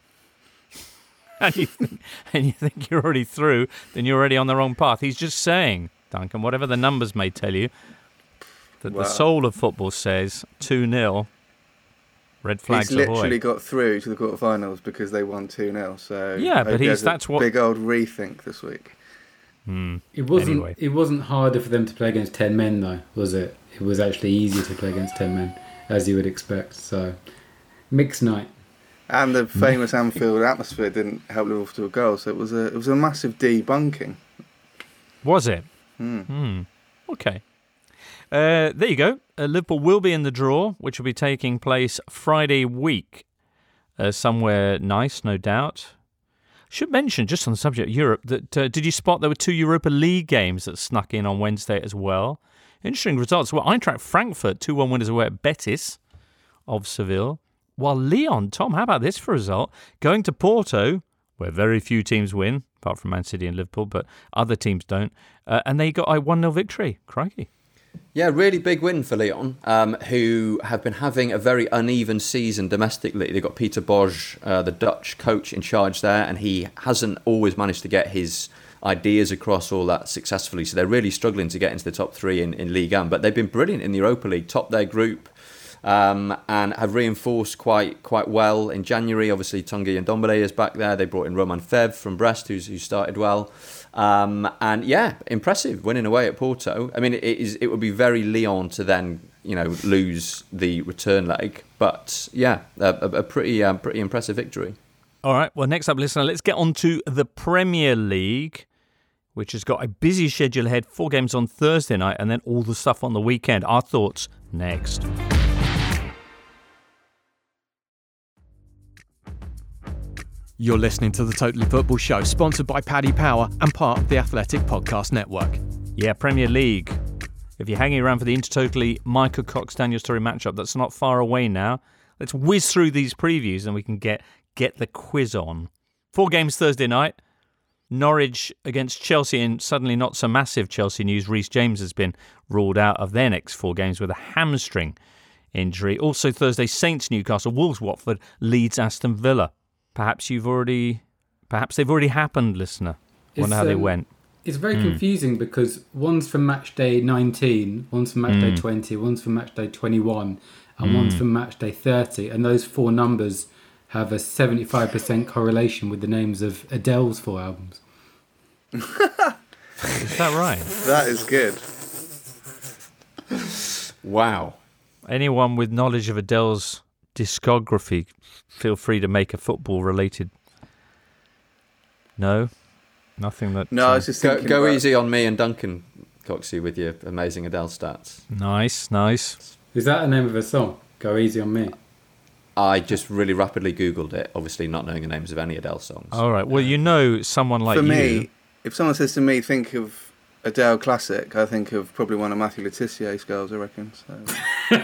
Speaker 2: and you think you're already through, then you're already on the wrong path. He's just saying, Duncan, whatever the numbers may tell you, that the soul of football says 2-0. Red flags
Speaker 5: He's
Speaker 2: ahoy.
Speaker 5: literally got through to the quarterfinals because they won 2-0. So
Speaker 2: yeah, but that's what
Speaker 5: big old rethink this week.
Speaker 4: It wasn't harder for them to play against 10 men though, was it? It was actually easier to play against 10 men, as you would expect. So mixed night.
Speaker 5: And the famous Anfield atmosphere didn't help Liverpool to a goal, so it was a massive debunking.
Speaker 2: Was it? Okay. There you go. Liverpool will be in the draw, which will be taking place Friday week. Somewhere nice, no doubt. Should mention, just on the subject of Europe, that did you spot there were 2 Europa League games that snuck in on Wednesday as well? Interesting results. Well, Eintracht Frankfurt, 2-1 winners away at Betis of Seville. While Lyon, Tom, how about this for a result? Going to Porto, where very few teams win, apart from Man City and Liverpool, but other teams don't. And they got a 1-0 victory. Crikey.
Speaker 3: Yeah, really big win for Lyon, who have been having a very uneven season domestically. They've got Peter Bosz, the Dutch coach, in charge there, and he hasn't always managed to get his ideas across all that successfully. So they're really struggling to get into the top 3 in Ligue 1. But they've been brilliant in the Europa League, topped their group, and have reinforced quite well in January. Obviously, Tanguy Ndombele is back there. They brought in Romain Febvre from Brest, who started well. And yeah, impressive winning away at Porto. I mean, it would be very Lyon to then lose the return leg, but yeah, a pretty impressive victory.
Speaker 2: All right. Well, next up, listener, let's get on to the Premier League, which has got a busy schedule ahead. 4 games on Thursday night, and then all the stuff on the weekend. Our thoughts next.
Speaker 9: You're listening to The Totally Football Show, sponsored by Paddy Power and part of the Athletic Podcast Network.
Speaker 2: Yeah, Premier League. If you're hanging around for the Intertotally Michael Cox Daniel Sturridge matchup, that's not far away now. Let's whiz through these previews and we can get the quiz on. 4 games Thursday night. Norwich against Chelsea, and suddenly not so massive Chelsea news. Reece James has been ruled out of their next 4 games with a hamstring injury. Also Thursday, Saints Newcastle, Wolves Watford, Leeds Aston Villa. Perhaps they've already happened, listener. Wonder how they went.
Speaker 4: It's very confusing because one's from match day 19, one's from match day 20, one's from match day 21, and one's from match day 30. And those 4 numbers have a 75% correlation with the names of Adele's 4 albums.
Speaker 2: Is that right?
Speaker 5: That is good.
Speaker 3: Wow.
Speaker 2: Anyone with knowledge of Adele's discography, feel free to make a football-related... No? Nothing that...
Speaker 5: No, I was just thinking
Speaker 3: Go
Speaker 5: about-
Speaker 3: easy on me and Duncan, Coxie, with your amazing Adele stats.
Speaker 2: Nice, nice.
Speaker 4: Is that the name of a song? Go Easy on Me.
Speaker 3: I just really rapidly Googled it, obviously not knowing the names of any Adele songs.
Speaker 2: All right. Well, you know someone like
Speaker 5: For
Speaker 2: you...
Speaker 5: me, if someone says to me, think of Adele classic, I think of probably one of Matthew Letizier's girls, I reckon. So.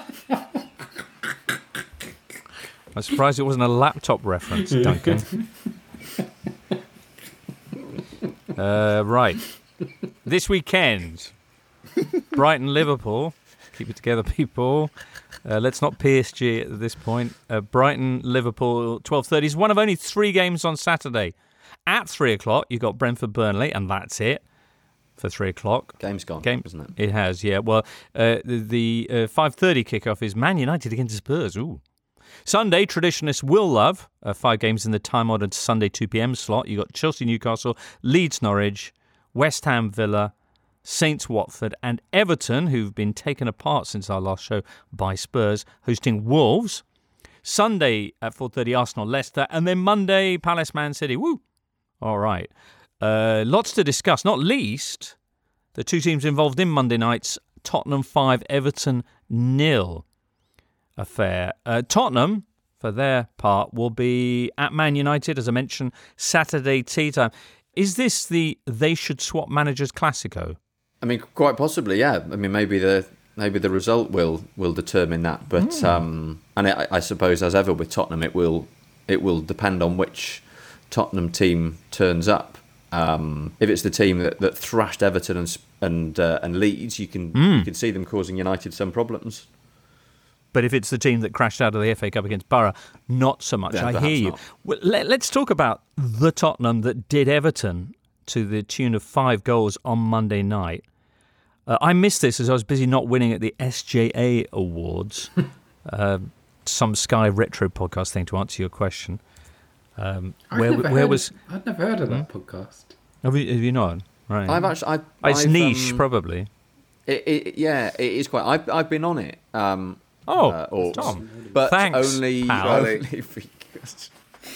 Speaker 2: I'm surprised it wasn't a laptop reference, Duncan. Right. This weekend, Brighton-Liverpool. Keep it together, people. Let's not PSG at this point. Brighton-Liverpool, 12:30 is one of only 3 games on Saturday. At 3 o'clock, you've got Brentford-Burnley, and that's it for 3 o'clock.
Speaker 3: Game's gone, isn't it?
Speaker 2: It has, yeah. Well, the 5:30 kickoff is Man United against Spurs. Ooh. Sunday, traditionalists will love 5 games in the time-honoured Sunday 2 p.m. slot. You've got Chelsea-Newcastle, Leeds-Norwich, West Ham-Villa, Saints-Watford, and Everton, who've been taken apart since our last show by Spurs, hosting Wolves. Sunday at 4:30, Arsenal-Leicester, and then Monday, Palace-Man City. Woo! All right. Lots to discuss, not least the 2 teams involved in Monday night's Tottenham 5, Everton 0 affair. Tottenham, for their part, will be at Man United, as I mentioned, Saturday tea time. Is this the they should swap managers Classico?
Speaker 3: I mean, quite possibly, yeah. I mean, maybe the result will determine that. But and I suppose, as ever with Tottenham, it will depend on which Tottenham team turns up. If it's the team that thrashed Everton and Leeds, you can see them causing United some problems.
Speaker 2: But if it's the team that crashed out of the FA Cup against Borough, not so much.
Speaker 3: Yeah,
Speaker 2: I hear you.
Speaker 3: not.
Speaker 2: Well, let's talk about the Tottenham that did Everton to the tune of 5 goals on Monday night. I missed this as I was busy not winning at the SJA Awards, some Sky Retro podcast thing, to answer your question.
Speaker 4: I'd never heard of that podcast.
Speaker 2: Have you not? Right. It's
Speaker 3: I've,
Speaker 2: niche, probably.
Speaker 3: It is quite. I've been on it.
Speaker 2: Tom.
Speaker 3: But
Speaker 2: Thanks,
Speaker 3: only
Speaker 2: pal.
Speaker 3: because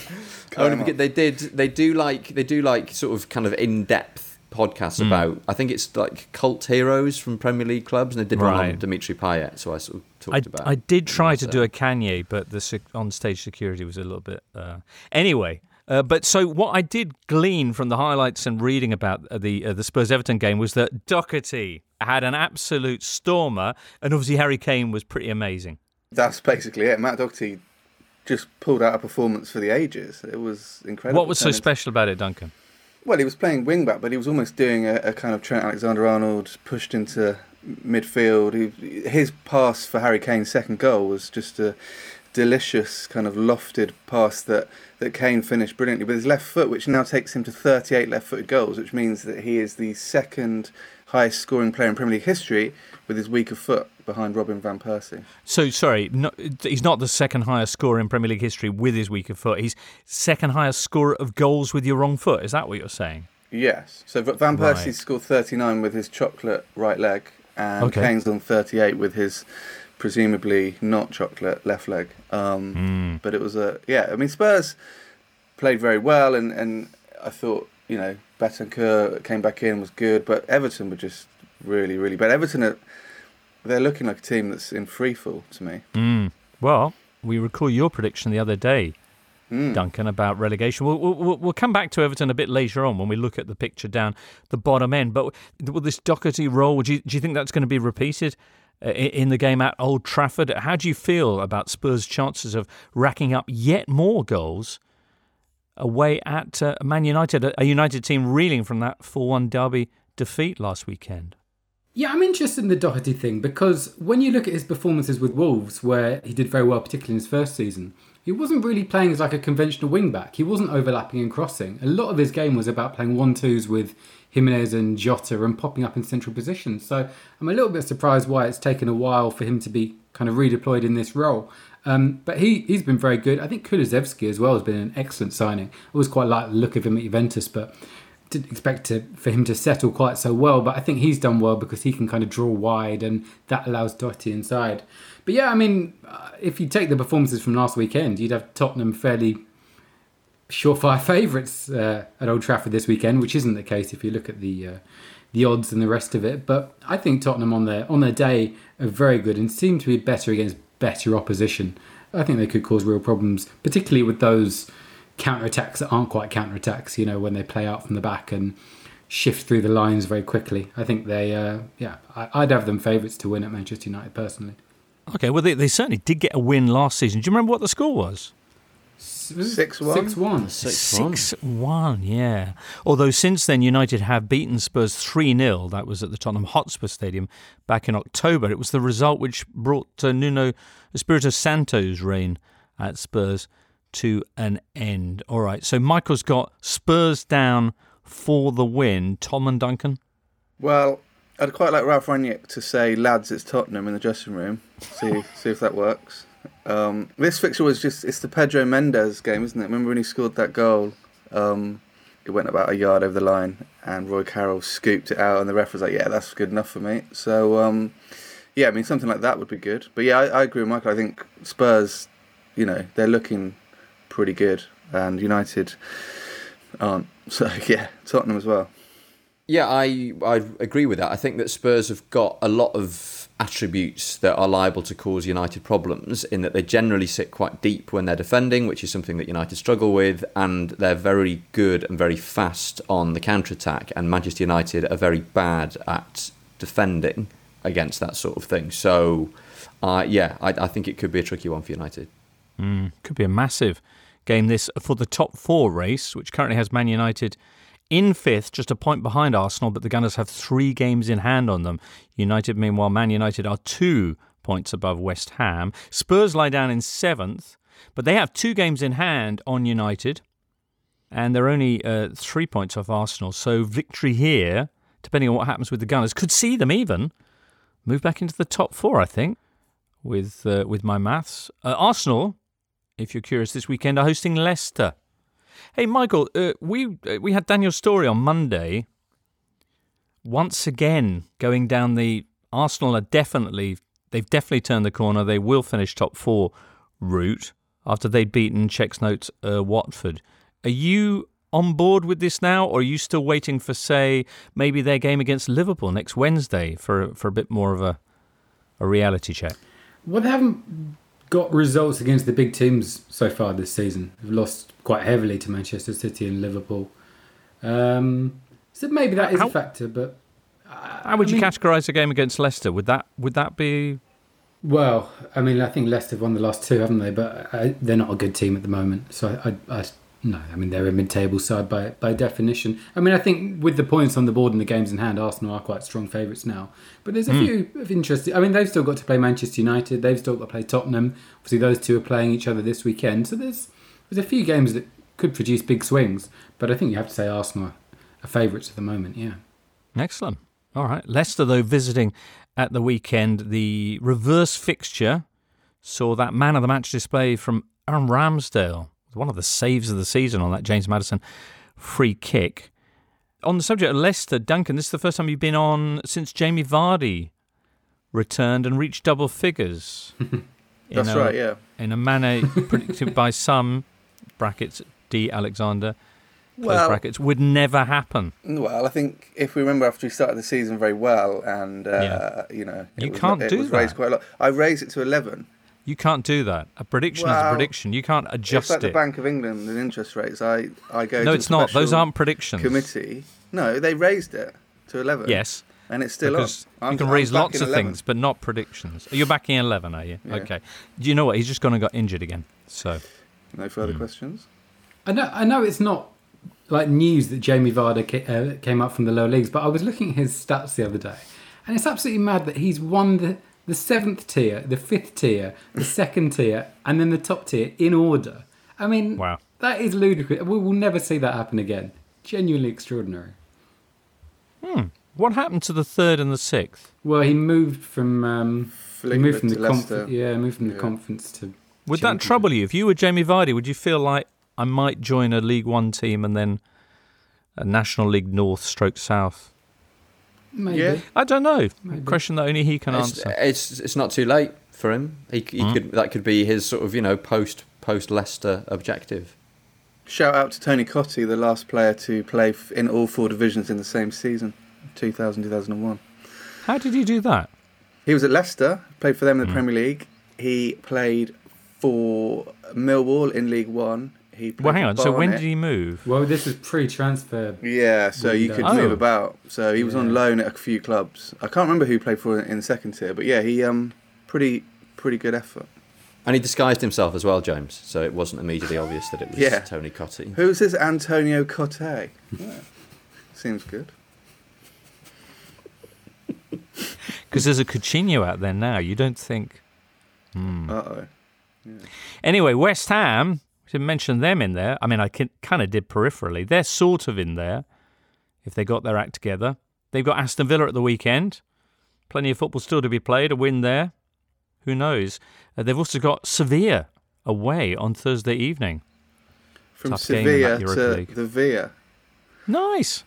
Speaker 3: they do like sort of kind of in-depth podcasts about, I think it's like cult heroes from Premier League clubs, and they did one on Dimitri Payet, so I sort of talked about.
Speaker 2: I did try to do a Kanye, but the on-stage security was a little bit. Anyway. But so what I did glean from the highlights and reading about the Spurs-Everton game was that Doherty had an absolute stormer, and obviously Harry Kane was pretty amazing.
Speaker 5: That's basically it. Matt Doherty just pulled out a performance for the ages. It was incredible.
Speaker 2: What was so special about it, Duncan?
Speaker 5: Well, he was playing wing-back, but he was almost doing a kind of Trent Alexander-Arnold pushed into midfield. His pass for Harry Kane's second goal was just a delicious kind of lofted pass that Kane finished brilliantly with his left foot, which now takes him to 38 left-footed goals, which means that he is the second highest scoring player in Premier League history with his weaker foot, behind Robin van Persie.
Speaker 2: So, sorry, he's not the second highest scorer in Premier League history with his weaker foot. He's second highest scorer of goals with your wrong foot. Is that what you're saying?
Speaker 5: Yes. So Van Persie scored 39 with his chocolate right leg, and Kane's on 38 with his presumably not chocolate left leg. But it was I mean, Spurs played very well, and I thought, Betancourt came back in, was good, but Everton were just really, really bad. Everton they're looking like a team that's in freefall to me.
Speaker 2: Well, we recall your prediction the other day, Duncan, about relegation. We'll come back to Everton a bit later on when we look at the picture down the bottom end. But will this Doherty role, do you think that's going to be repeated in the game at Old Trafford? How do you feel about Spurs' chances of racking up yet more goals away at Man United, a United team reeling from that 4-1 derby defeat last weekend?
Speaker 4: Yeah, I'm interested in the Doherty thing because when you look at his performances with Wolves, where he did very well, particularly in his first season, he wasn't really playing as like a conventional wing-back. He wasn't overlapping and crossing. A lot of his game was about playing 1-2s with Jimenez and Jota and popping up in central positions. So I'm a little bit surprised why it's taken a while for him to be kind of redeployed in this role. But he's been very good. I think Kulusevski as well has been an excellent signing. I always quite like the look of him at Juventus, but didn't expect for him to settle quite so well. But I think he's done well because he can kind of draw wide, and that allows Doherty inside. But yeah, I mean, if you take the performances from last weekend, you'd have Tottenham fairly surefire favourites at Old Trafford this weekend, which isn't the case if you look at the odds and the rest of it. But I think Tottenham on their day are very good and seem to be better against better opposition. I think they could cause real problems, particularly with those counter-attacks that aren't quite counter-attacks, when they play out from the back and shift through the lines very quickly. I think I'd have them favourites to win at Manchester United personally.
Speaker 2: Okay, well, they certainly did get a win last season. Do you remember what the score was?
Speaker 5: 6-1.
Speaker 2: 6-1, yeah. Although since then, United have beaten Spurs 3-0. That was at the Tottenham Hotspur Stadium back in October. It was the result which brought Nuno Espirito Santo's reign at Spurs to an end. All right, so Michael's got Spurs down for the win. Tom and Duncan?
Speaker 5: Well, I'd quite like Ralph Rangnick to say, lads, it's Tottenham in the dressing room. See if that works. This fixture it's the Pedro Mendes game, isn't it? Remember when he scored that goal? It went about a yard over the line and Roy Carroll scooped it out and the ref was like, yeah, that's good enough for me. So, yeah, I mean, something like that would be good. But yeah, I agree with Michael. I think Spurs, they're looking pretty good and United aren't. So, yeah, Tottenham as well.
Speaker 3: Yeah, I agree with that. I think that Spurs have got a lot of attributes that are liable to cause United problems in that they generally sit quite deep when they're defending, which is something that United struggle with, and they're very good and very fast on the counter-attack, and Manchester United are very bad at defending against that sort of thing. So, I think it could be a tricky one for United.
Speaker 2: Could be a massive game this for the top four race, which currently has Man United in fifth, just a point behind Arsenal, but the Gunners have 3 games in hand on them. United, meanwhile, Man United are 2 points above West Ham. Spurs lie down in 7th, but they have 2 games in hand on United, and they're only 3 points off Arsenal. So victory here, depending on what happens with the Gunners, could see them even move back into the top 4, I think, with my maths. Arsenal, if you're curious, this weekend are hosting Leicester. Hey, Michael, we had Daniel Story on Monday. Once again, going down the Arsenal they've definitely turned the corner. They will finish top 4 route after they'd beaten Czech's Notes Watford. Are you on board with this now, or are you still waiting for, say, maybe their game against Liverpool next Wednesday for a bit more of a reality check?
Speaker 4: Well, they haven't got results against the big teams so far this season. They've lost quite heavily to Manchester City and Liverpool. So maybe that is a factor, but...
Speaker 2: How would you categorise a game against Leicester? Would that be...
Speaker 4: Well, I mean, I think Leicester have won the last 2, haven't they? But they're not a good team at the moment. So no, I mean, they're a mid-table side by definition. I mean, I think with the points on the board and the games in hand, Arsenal are quite strong favourites now. But there's a few of interest. I mean, they've still got to play Manchester United. They've still got to play Tottenham. Obviously, those two are playing each other this weekend. So there's a few games that could produce big swings. But I think you have to say Arsenal are favourites at the moment, yeah.
Speaker 2: Excellent. All right. Leicester, though, visiting at the weekend. The reverse fixture saw that man of the match display from Aaron Ramsdale. One of the saves of the season on that James Maddison free kick. On the subject of Leicester, Duncan, this is the first time you've been on since Jamie Vardy returned and reached double figures.
Speaker 5: That's right, yeah.
Speaker 2: In a manner predicted by some, brackets D. Alexander, close brackets, would never happen.
Speaker 5: Well, I think if we remember after we started the season very well and, it was raised quite a lot. I raised it to 11.
Speaker 2: You can't do that. A prediction is a prediction. You can't adjust it.
Speaker 5: It's like the Bank of England and interest rates. I go
Speaker 2: no,
Speaker 5: to
Speaker 2: it's not. Those aren't predictions.
Speaker 5: Committee. No, they raised it to 11.
Speaker 2: Yes.
Speaker 5: And it's still
Speaker 2: because
Speaker 5: up.
Speaker 2: You can raise lots of things, but not predictions. You're backing 11, are you?
Speaker 5: Yeah.
Speaker 2: Okay. Do you know what? He's just gone and got injured again. So.
Speaker 5: No further questions?
Speaker 4: I know it's not like news that Jamie Vardy came up from the lower leagues, but I was looking at his stats the other day, and it's absolutely mad that he's won the 7th tier, the 5th tier, the 2nd tier, and then the top tier in order. I mean,
Speaker 2: wow.
Speaker 4: That is ludicrous. We will never see that happen again. Genuinely extraordinary.
Speaker 2: What happened to the 3rd and the 6th?
Speaker 4: Well, he moved from
Speaker 5: the Leicester.
Speaker 4: Moved from the conference to
Speaker 2: Would that trouble you? If you were Jamie Vardy, would you feel like I might join a League One team and then a National League North / South?
Speaker 4: Maybe.
Speaker 5: Yeah.
Speaker 2: I don't know.
Speaker 4: Maybe.
Speaker 2: Question that only he can answer.
Speaker 3: It's not too late for him. He could be his sort of post Leicester objective.
Speaker 5: Shout out to Tony Cottee, the last player to play in all 4 divisions in the same season, 2000-2001.
Speaker 2: How did he do that?
Speaker 5: He was at Leicester, played for them in the Premier League. He played for Millwall in League One.
Speaker 2: Well, hang on. So when did he move?
Speaker 4: Well, this is pre-transfer.
Speaker 5: Yeah, so you could move about. So he was on loan at a few clubs. I can't remember who played for in the second tier, but yeah, he pretty good effort.
Speaker 3: And he disguised himself as well, James, so it wasn't immediately obvious that it was Tony Cottee.
Speaker 5: Who's this Antonio Cottee? Yeah. Seems good.
Speaker 2: Because there's a Coutinho out there now. You don't think...
Speaker 5: Uh-oh. Yeah.
Speaker 2: Anyway, West Ham, didn't mention them in there. I mean, I kind of did peripherally. They're sort of in there, if they got their act together. They've got Aston Villa at the weekend. Plenty of football still to be played. A win there. Who knows? They've also got Sevilla away on Thursday evening.
Speaker 5: From
Speaker 2: Tough
Speaker 5: Sevilla
Speaker 2: game in that
Speaker 5: to
Speaker 2: Europa League.
Speaker 5: the Villa.
Speaker 2: Nice.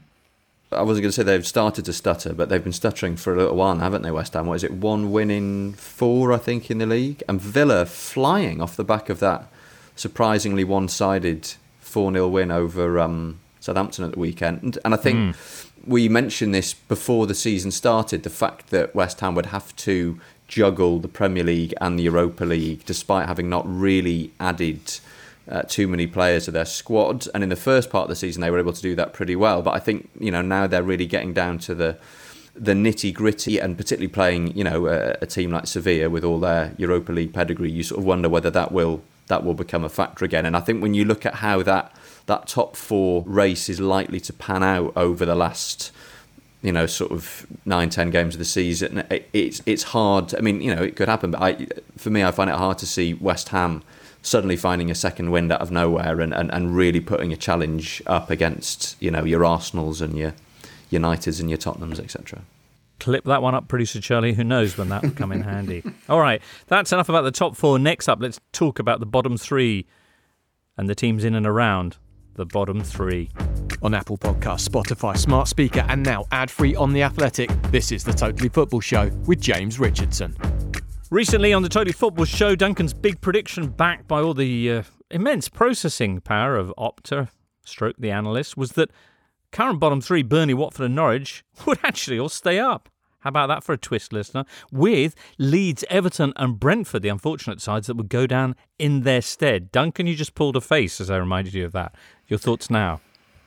Speaker 3: I wasn't going to say they've started to stutter, but they've been stuttering for a little while, haven't they, West Ham? What is it, 1 win in 4, I think, in the league? And Villa flying off the back of that surprisingly one-sided 4-0 win over Southampton at the weekend. And I think we mentioned this before the season started, the fact that West Ham would have to juggle the Premier League and the Europa League, despite having not really added too many players to their squad. And in the first part of the season, they were able to do that pretty well. But I think, now they're really getting down to the nitty-gritty, and particularly playing, a team like Sevilla with all their Europa League pedigree, you sort of wonder whether that will become a factor again. And I think when you look at how that top 4 race is likely to pan out over the last, sort of 9-10 games of the season, it's hard. I mean, it could happen, but for me, I find it hard to see West Ham suddenly finding a second wind out of nowhere and really putting a challenge up against, your Arsenals and your Uniteds and your Tottenhams, etc.
Speaker 2: Clip that one up, producer Charlie. Who knows when that will come in handy. All right, that's enough about the top 4. Next up, let's talk about the bottom 3 and the teams in and around the bottom 3.
Speaker 9: On Apple Podcasts, Spotify, Smart Speaker, and now ad-free on The Athletic, this is the Totally Football Show with James Richardson.
Speaker 2: Recently on the Totally Football Show, Duncan's big prediction, backed by all the immense processing power of Opta, the analyst, was that current bottom 3, Burnley, Watford and Norwich, would actually all stay up. How about that for a twist, listener? With Leeds, Everton and Brentford, the unfortunate sides that would go down in their stead. Duncan, you just pulled a face as I reminded you of that. Your thoughts now?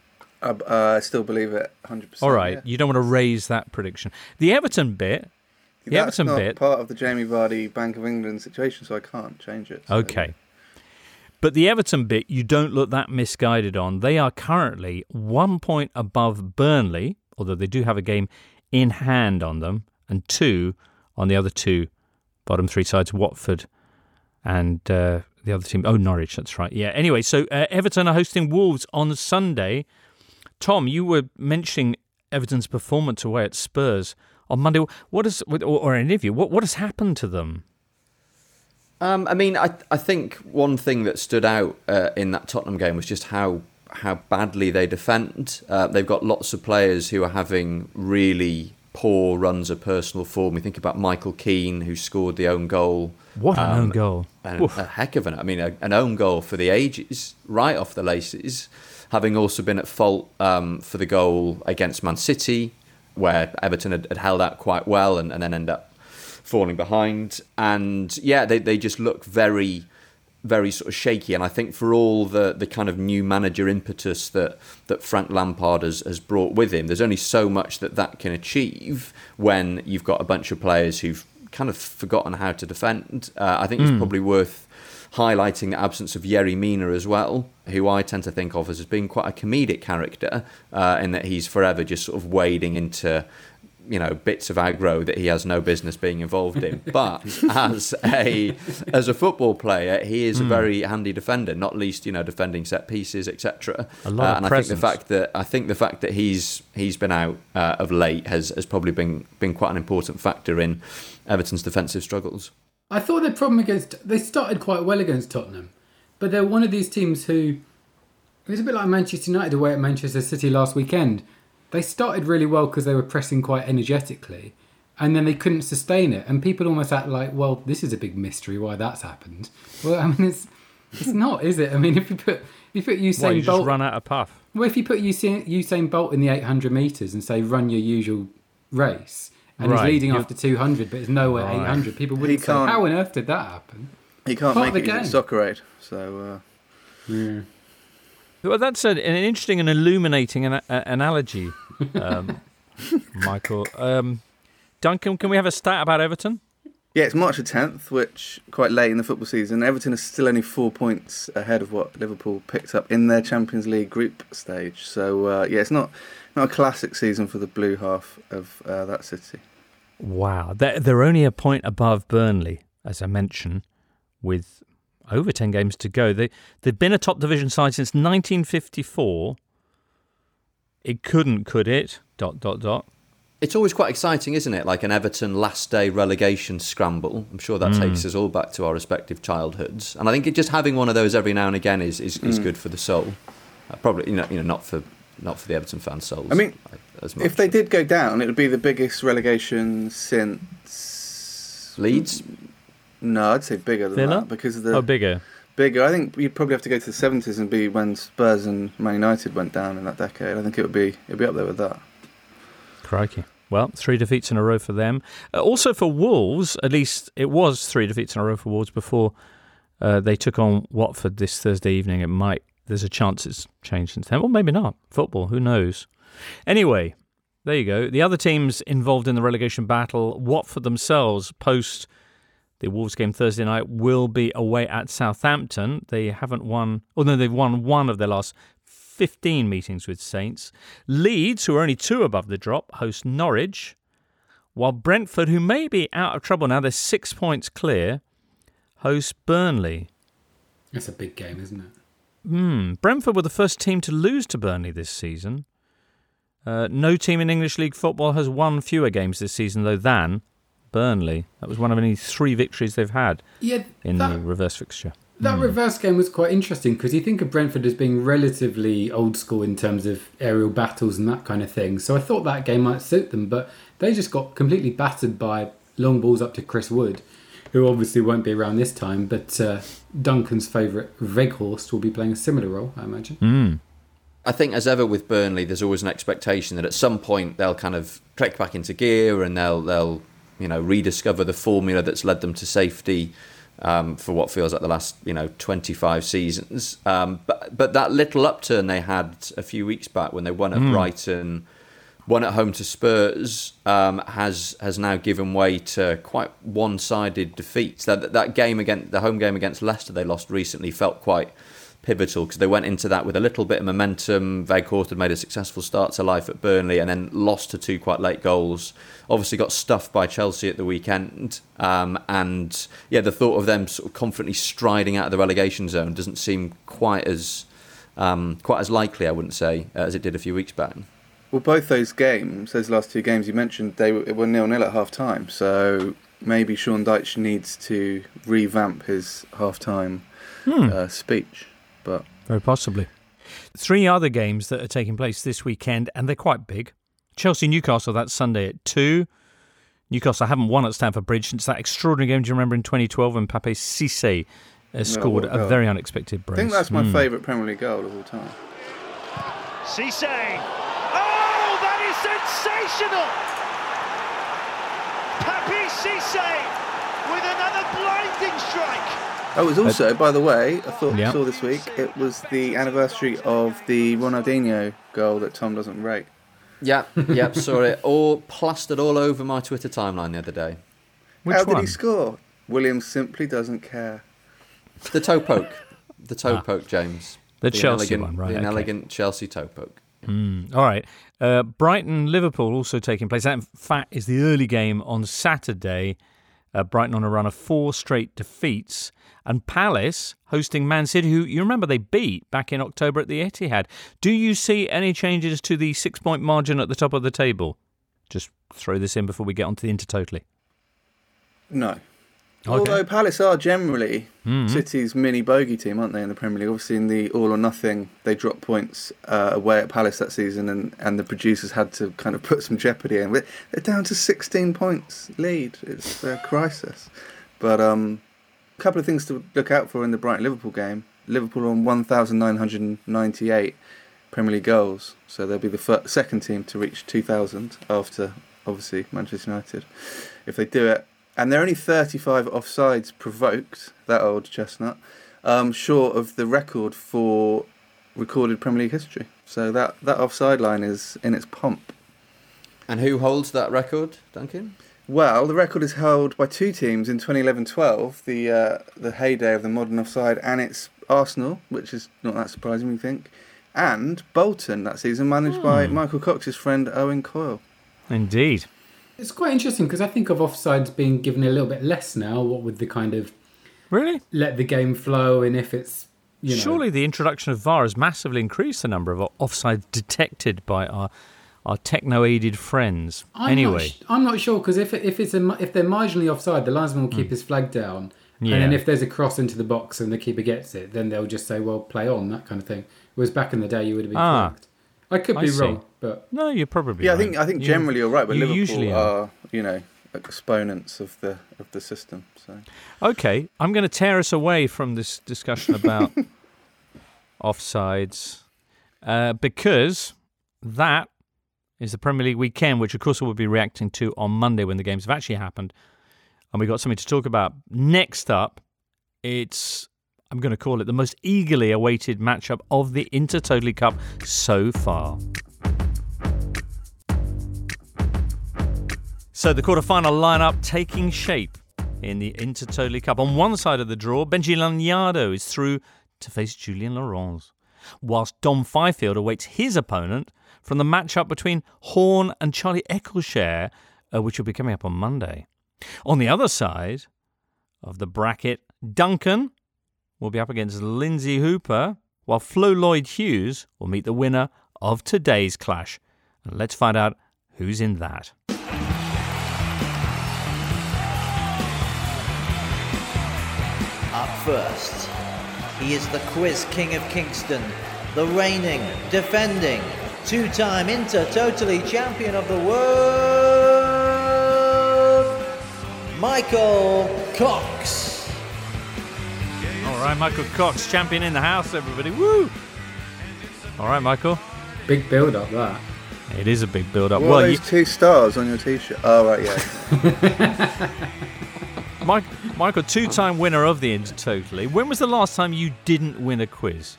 Speaker 5: I still believe it, 100%.
Speaker 2: All right,
Speaker 5: yeah.
Speaker 2: You don't want to raise that prediction. The Everton bit...
Speaker 5: That's not part of the Jamie Vardy Bank of England situation, so I can't change it. So.
Speaker 2: Okay. But the Everton bit, you don't look that misguided on. They are currently 1 point above Burnley, although they do have a game in hand on them, and 2 on the other 2 bottom 3 sides, Watford and the other team. Oh, Norwich, that's right. Yeah. Anyway, so Everton are hosting Wolves on Sunday. Tom, you were mentioning Everton's performance away at Spurs on Monday. What is, or any of you, what has happened to them?
Speaker 3: I think one thing that stood out in that Tottenham game was just how badly they defend. They've got lots of players who are having really poor runs of personal form. We think about Michael Keane, who scored the own goal.
Speaker 2: What an own goal.
Speaker 3: And a heck of an own goal for the ages, right off the laces, having also been at fault for the goal against Man City, where Everton had held out quite well and then end up falling behind. And yeah, they just look very, very sort of shaky. And I think for all the kind of new manager impetus that Frank Lampard has brought with him, there's only so much that can achieve when you've got a bunch of players who've kind of forgotten how to defend. I think it's probably worth highlighting the absence of Yerry Mina as well, who I tend to think of as being quite a comedic character, in that he's forever just sort of wading into, bits of aggro that he has no business being involved in. But as a football player, he is a very handy defender, not least, defending set pieces, etc.
Speaker 2: A lot of presence.
Speaker 3: I think the fact that he's been out of late has probably been quite an important factor in Everton's defensive struggles.
Speaker 4: I thought their problem they started quite well against Tottenham, but they're one of these teams who, it was a bit like Manchester United away at Manchester City last weekend. They started really well because they were pressing quite energetically, and then they couldn't sustain it. And people almost act like, well, this is a big mystery why that's happened. Well, I mean, it's not, is it? I mean, if you put Usain Bolt,
Speaker 2: just run out of puff.
Speaker 4: Well, if you put Usain Bolt in the 800 metres and say run your usual race, and he's leading after 200, but it's nowhere 800, people wouldn't say, how on earth did that happen?
Speaker 5: He can't make it using Soccer Aid, so...
Speaker 4: Yeah.
Speaker 2: Well, that's an interesting and illuminating analogy, Michael. Duncan, can we have a stat about Everton?
Speaker 5: Yeah, it's March the 10th, which quite late in the football season. Everton is still only 4 points ahead of what Liverpool picked up in their Champions League group stage. So, it's not a classic season for the blue half of that city.
Speaker 2: Wow. They're only a point above Burnley, as I mentioned, with over 10 games to go. They've been a top division side since 1954. It couldn't, could it? ...
Speaker 3: It's always quite exciting, isn't it? Like an Everton last day relegation scramble. I'm sure that takes us all back to our respective childhoods. And I think just having one of those every now and again is good for the soul. Probably, not for the Everton fans' souls.
Speaker 5: I mean,
Speaker 3: as much.
Speaker 5: If they did go down, it would be the biggest relegation since
Speaker 3: Leeds.
Speaker 5: No, I'd say bigger than
Speaker 2: Villa?
Speaker 5: that because of the
Speaker 2: bigger.
Speaker 5: Bigger. I think you'd probably have to go to the 70s and be when Spurs and Man United went down in that decade. I think it'd be up there with that.
Speaker 2: Crikey. Well, 3 defeats in a row for them. Also for Wolves, at least it was 3 defeats in a row for Wolves before they took on Watford this Thursday evening. There's a chance it's changed since then. Well, maybe not. Football, who knows? Anyway, there you go. The other teams involved in the relegation battle, Watford themselves, post the Wolves game Thursday night, will be away at Southampton. They haven't won... Oh, no, they've won one of their last 15 meetings with Saints. Leeds, who are only 2 above the drop, host Norwich, while Brentford, who may be out of trouble now, they're 6 points clear, host Burnley.
Speaker 4: That's a big game, isn't it?
Speaker 2: Brentford were the first team to lose to Burnley this season. No team in English League football has won fewer games this season, though, than Burnley. That was one of only 3 victories they've had in the reverse fixture.
Speaker 4: That reverse game was quite interesting because you think of Brentford as being relatively old school in terms of aerial battles and that kind of thing. So I thought that game might suit them, but they just got completely battered by long balls up to Chris Wood, who obviously won't be around this time, but Duncan's favourite Weghorst will be playing a similar role, I imagine.
Speaker 3: I think, as ever with Burnley, there's always an expectation that at some point they'll kind of click back into gear and they'll rediscover the formula that's led them to safety for what feels like the last 25 seasons. But that little upturn they had a few weeks back when they won at Brighton, won at home to Spurs, has now given way to quite one-sided defeats. That game the home game against Leicester they lost recently felt quite pivotal because they went into that with a little bit of momentum. Weghorst had made a successful start to life at Burnley and then lost to 2 quite late goals. Obviously got stuffed by Chelsea at the weekend. The thought of them sort of confidently striding out of the relegation zone doesn't seem quite as likely, I wouldn't say, as it did a few weeks back.
Speaker 5: Well, both those last 2 games you mentioned, they were 0-0 at half-time. So maybe Sean Dyche needs to revamp his half-time speech. But
Speaker 2: very possibly. 3 other games that are taking place this weekend, and they're quite big. Chelsea-Newcastle, that's Sunday at 2. Newcastle haven't won at Stamford Bridge since that extraordinary game, do you remember, in 2012 when Pape Cissé scored a very unexpected brace.
Speaker 5: I think that's my favourite Premier League goal of all time.
Speaker 11: Cissé! Oh, that is sensational! Pape Cissé with another blinding strike!
Speaker 5: Oh, it was also, by the way, I saw this week, it was the anniversary of the Ronaldinho goal that Tom doesn't rate.
Speaker 3: Yeah, saw it all plastered all over my Twitter timeline the other day.
Speaker 5: How did he score? Williams simply doesn't care.
Speaker 3: The toe poke. The toe poke, James.
Speaker 2: The Chelsea one, right.
Speaker 3: An elegant Chelsea toe poke.
Speaker 2: All right. Brighton-Liverpool also taking place. That, in fact, is the early game on Saturday. Brighton on a run of 4 straight defeats. And Palace hosting Man City, who you remember they beat back in October at the Etihad. Do you see any changes to the 6-point margin at the top of the table? Just throw this in before we get on to the Intertotally.
Speaker 5: No. Although Palace are generally City's mini bogey team, aren't they, in the Premier League? Obviously, in the all or nothing, they dropped points away at Palace that season, and the producers had to kind of put some jeopardy in. They're down to 16 points lead. It's a crisis. But a couple of things to look out for in the Brighton-Liverpool game. Liverpool on 1,998 Premier League goals, so they'll be the second team to reach 2,000 after, obviously, Manchester United, if they do it. And they're only 35 offsides provoked, that old chestnut, short of the record for recorded Premier League history. So that offside line is in its pomp.
Speaker 3: And who holds that record, Duncan?
Speaker 5: Well, the record is held by two teams in 2011-12, the heyday of the modern offside, and it's Arsenal, which is not that surprising, we think, and Bolton that season, managed by Michael Cox's friend Owen Coyle.
Speaker 2: Indeed.
Speaker 4: It's quite interesting because I think of offsides being given a little bit less now. What with the kind of let the game flow, and if it's
Speaker 2: surely the introduction of VAR has massively increased the number of offsides detected by our techno-aided friends. I'm
Speaker 4: not sure because if they're marginally offside, the linesman will keep his flag down, and then if there's a cross into the box and the keeper gets it, then they'll just say, "Well, play on," that kind of thing. Whereas back in the day, you would have been flagged. I could be wrong, but
Speaker 2: no, you're probably
Speaker 5: right. I think generally you're right, but Liverpool are exponents of the system. So
Speaker 2: okay, I'm going to tear us away from this discussion about offsides because that is the Premier League weekend, which of course we'll be reacting to on Monday when the games have actually happened, and we've got something to talk about. Next up, I'm going to call it the most eagerly awaited matchup of the Intertotally Cup so far. So the quarter-final lineup taking shape in the Intertotally Cup. On one side of the draw, Benji Lanyardo is through to face Julien Laurens, whilst Dom Fifield awaits his opponent from the matchup between Horn and Charlie Eccleshare, which will be coming up on Monday. On the other side of the bracket, Duncan will be up against Lindsay Hooper, while Flo Lloyd-Hughes will meet the winner of today's clash. And let's find out who's in that.
Speaker 12: Up first, he is the quiz king of Kingston, the reigning, defending, two-time Intertotally champion of the world, Michael Cox.
Speaker 2: All right, Michael Cox, champion in the house, everybody. Woo! All right, Michael.
Speaker 4: Big build-up, that.
Speaker 2: It is a big build-up.
Speaker 5: What are those 2 stars on your T-shirt? Oh, right, yeah.
Speaker 2: Michael, two-time winner of the Intertotally. When was the last time you didn't win a quiz?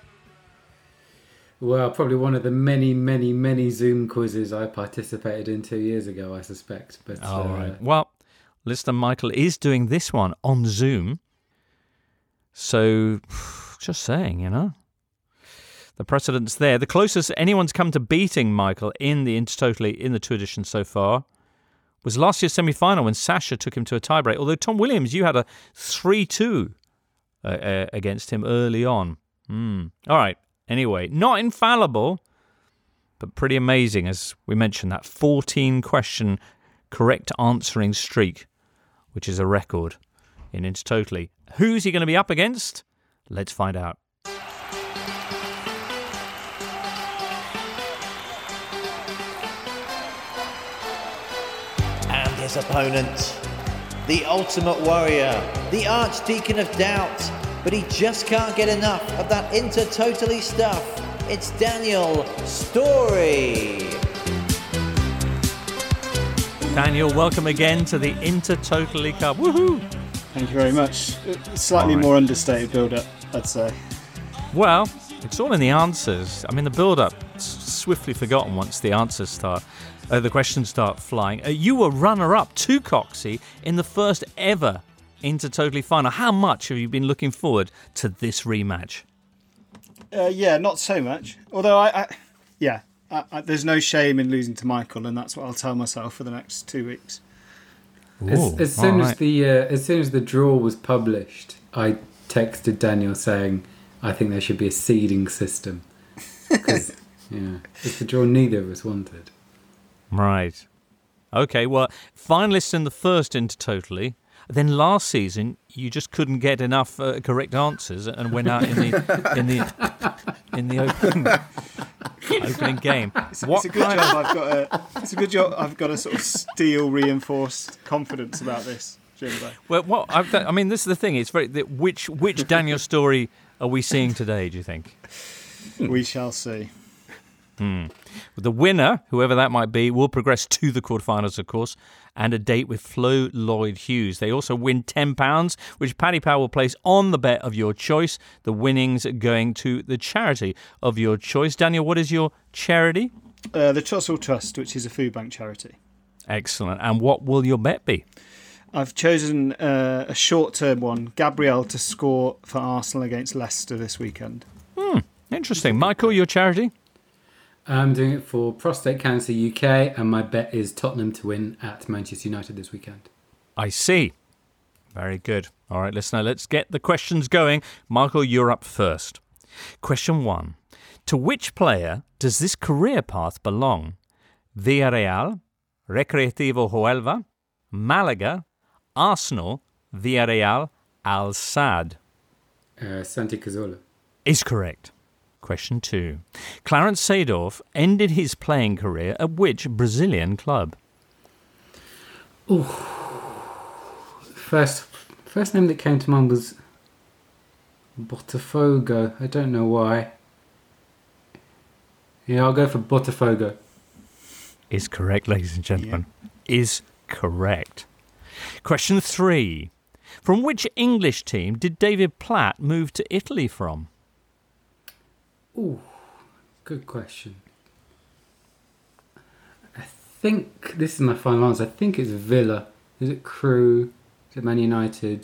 Speaker 4: Well, probably one of the many, many, many Zoom quizzes I participated in 2 years ago, I suspect. But
Speaker 2: all right. Well, listener Michael is doing this one on Zoom. So, just saying, the precedent's there. The closest anyone's come to beating Michael in the Intertotally in the 2 editions so far was last year's semi-final when Sasha took him to a tiebreak. Although, Tom Williams, you had a 3-2 against him early on. All right. Anyway, not infallible, but pretty amazing, as we mentioned, that 14-question correct answering streak, which is a record in Intertotally. Who's he going to be up against? Let's find out.
Speaker 12: And his opponent, the ultimate warrior, the archdeacon of doubt, but he just can't get enough of that Intertotally stuff. It's Daniel Story.
Speaker 2: Daniel, welcome again to the Intertotally Cup. Woohoo!
Speaker 13: Thank you very much. Slightly more understated build-up, I'd say.
Speaker 2: Well, it's all in the answers. I mean, the build-up's swiftly forgotten once the answers start. The questions start flying. You were runner-up to Coxie in the first ever Intertotally final. How much have you been looking forward to this rematch?
Speaker 13: Yeah, not so much. Although there's no shame in losing to Michael, and that's what I'll tell myself for the next 2 weeks.
Speaker 4: As soon as the draw was published, I texted Daniel saying, "I think there should be a seeding system because it's the draw neither of us wanted."
Speaker 2: Right. Okay. Well, finalists in the first Intertotally. Then last season, you just couldn't get enough correct answers and went out in the opening game.
Speaker 13: It's a good job. It's a good job. I've got a sort of steel reinforced confidence about this, Jimbo.
Speaker 2: Well, I mean, this is the thing. It's which Daniel Story are we seeing today? Do you think?
Speaker 13: We shall see.
Speaker 2: The winner, whoever that might be, will progress to the quarterfinals, of course, and a date with Flo Lloyd-Hughes. They also win £10, which Paddy Power will place on the bet of your choice. The winnings going to the charity of your choice. Daniel, what is your charity?
Speaker 13: The Trussell Trust, which is a food bank charity.
Speaker 2: Excellent. And what will your bet be?
Speaker 13: I've chosen a short-term one, Gabriel to score for Arsenal against Leicester this weekend.
Speaker 2: Interesting. Michael, your charity?
Speaker 4: I'm doing it for Prostate Cancer UK, and my bet is Tottenham to win at Manchester United this weekend.
Speaker 2: I see. Very good. All right, listener, let's get the questions going. Michael, you're up first. Question 1. To which player does this career path belong? Villarreal, Recreativo Huelva, Malaga, Arsenal, Villarreal, Al Sadd.
Speaker 4: Santi Cazorla.
Speaker 2: Is correct. Question 2. Clarence Seedorf ended his playing career at which Brazilian club?
Speaker 4: First name that came to mind was Botafogo. I don't know why. Yeah, I'll go for Botafogo.
Speaker 2: Is correct, ladies and gentlemen. Yeah. Is correct. Question 3. From which English team did David Platt move to Italy from?
Speaker 4: Good question. I think this is my final answer. I think it's Villa. Is it Crewe? Is it Man United?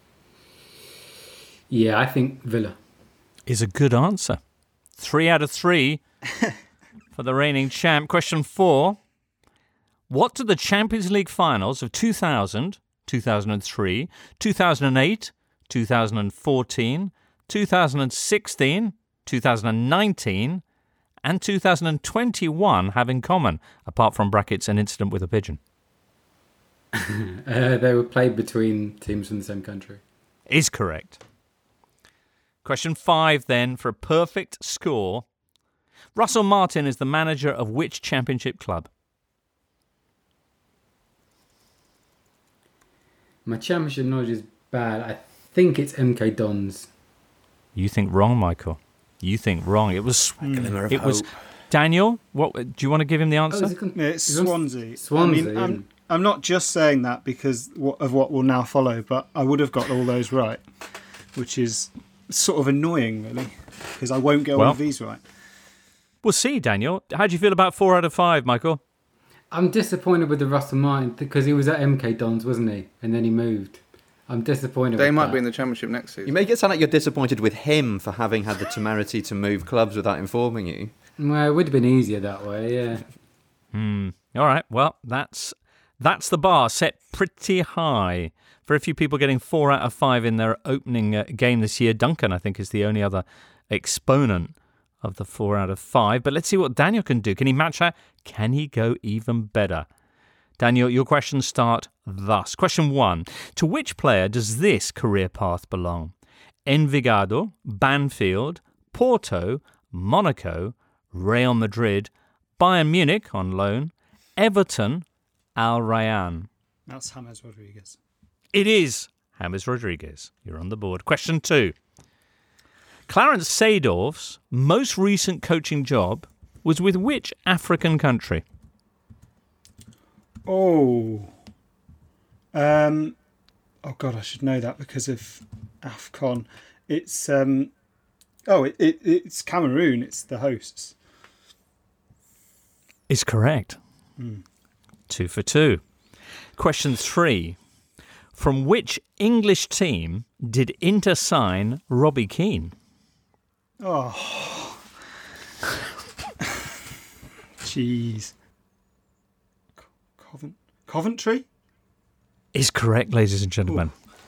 Speaker 4: Yeah, I think Villa.
Speaker 2: Is a good answer. 3 out of 3 for the reigning champ. Question 4. What do the Champions League finals of 2000, 2003, 2008, 2014, 2016, 2019 and 2021 have in common, apart from brackets an incident with a pigeon?
Speaker 4: They were played between teams from the same country.
Speaker 2: Is correct. Question 5 then, for a perfect score. Russell Martin is the manager of which championship club?
Speaker 4: My championship knowledge is bad. I think it's MK Dons.
Speaker 2: You think wrong, Michael. You think wrong. It was. It was. Daniel, what do you want to give him the answer?
Speaker 13: It's Swansea.
Speaker 4: Swansea.
Speaker 13: I mean, I'm not just saying that because of what will now follow, but I would have got all those right, which is sort of annoying, really, because I won't get all of these right.
Speaker 2: We'll see, Daniel. How do you feel about 4 out of 5, Michael?
Speaker 4: I'm disappointed with the Russell Martin because he was at MK Dons, wasn't he? And then he moved. I'm disappointed
Speaker 5: They
Speaker 4: with
Speaker 5: might
Speaker 4: that.
Speaker 5: be in the Championship next season.
Speaker 3: You make it sound like you're disappointed with him for having had the temerity to move clubs without informing you.
Speaker 4: Well, it would have been easier that way, yeah.
Speaker 2: All right, well, that's the bar set pretty high. For a few people getting 4 out of 5 in their opening game this year, Duncan, I think, is the only other exponent of the 4 out of 5. But let's see what Daniel can do. Can he match that? Can he go even better? Daniel, your questions start thus. Question 1. To which player does this career path belong? Envigado, Banfield, Porto, Monaco, Real Madrid, Bayern Munich on loan, Everton, Al Rayyan.
Speaker 13: That's James Rodriguez.
Speaker 2: It is James Rodriguez. You're on the board. Question 2. Clarence Seedorf's most recent coaching job was with which African country?
Speaker 13: Oh God, I should know that because of AFCON. It's it's Cameroon. It's the hosts.
Speaker 2: Is correct. 2 for 2. Question 3. From which English team did Inter sign Robbie Keane?
Speaker 13: Oh, jeez. Coventry?
Speaker 2: Is correct, ladies and gentlemen.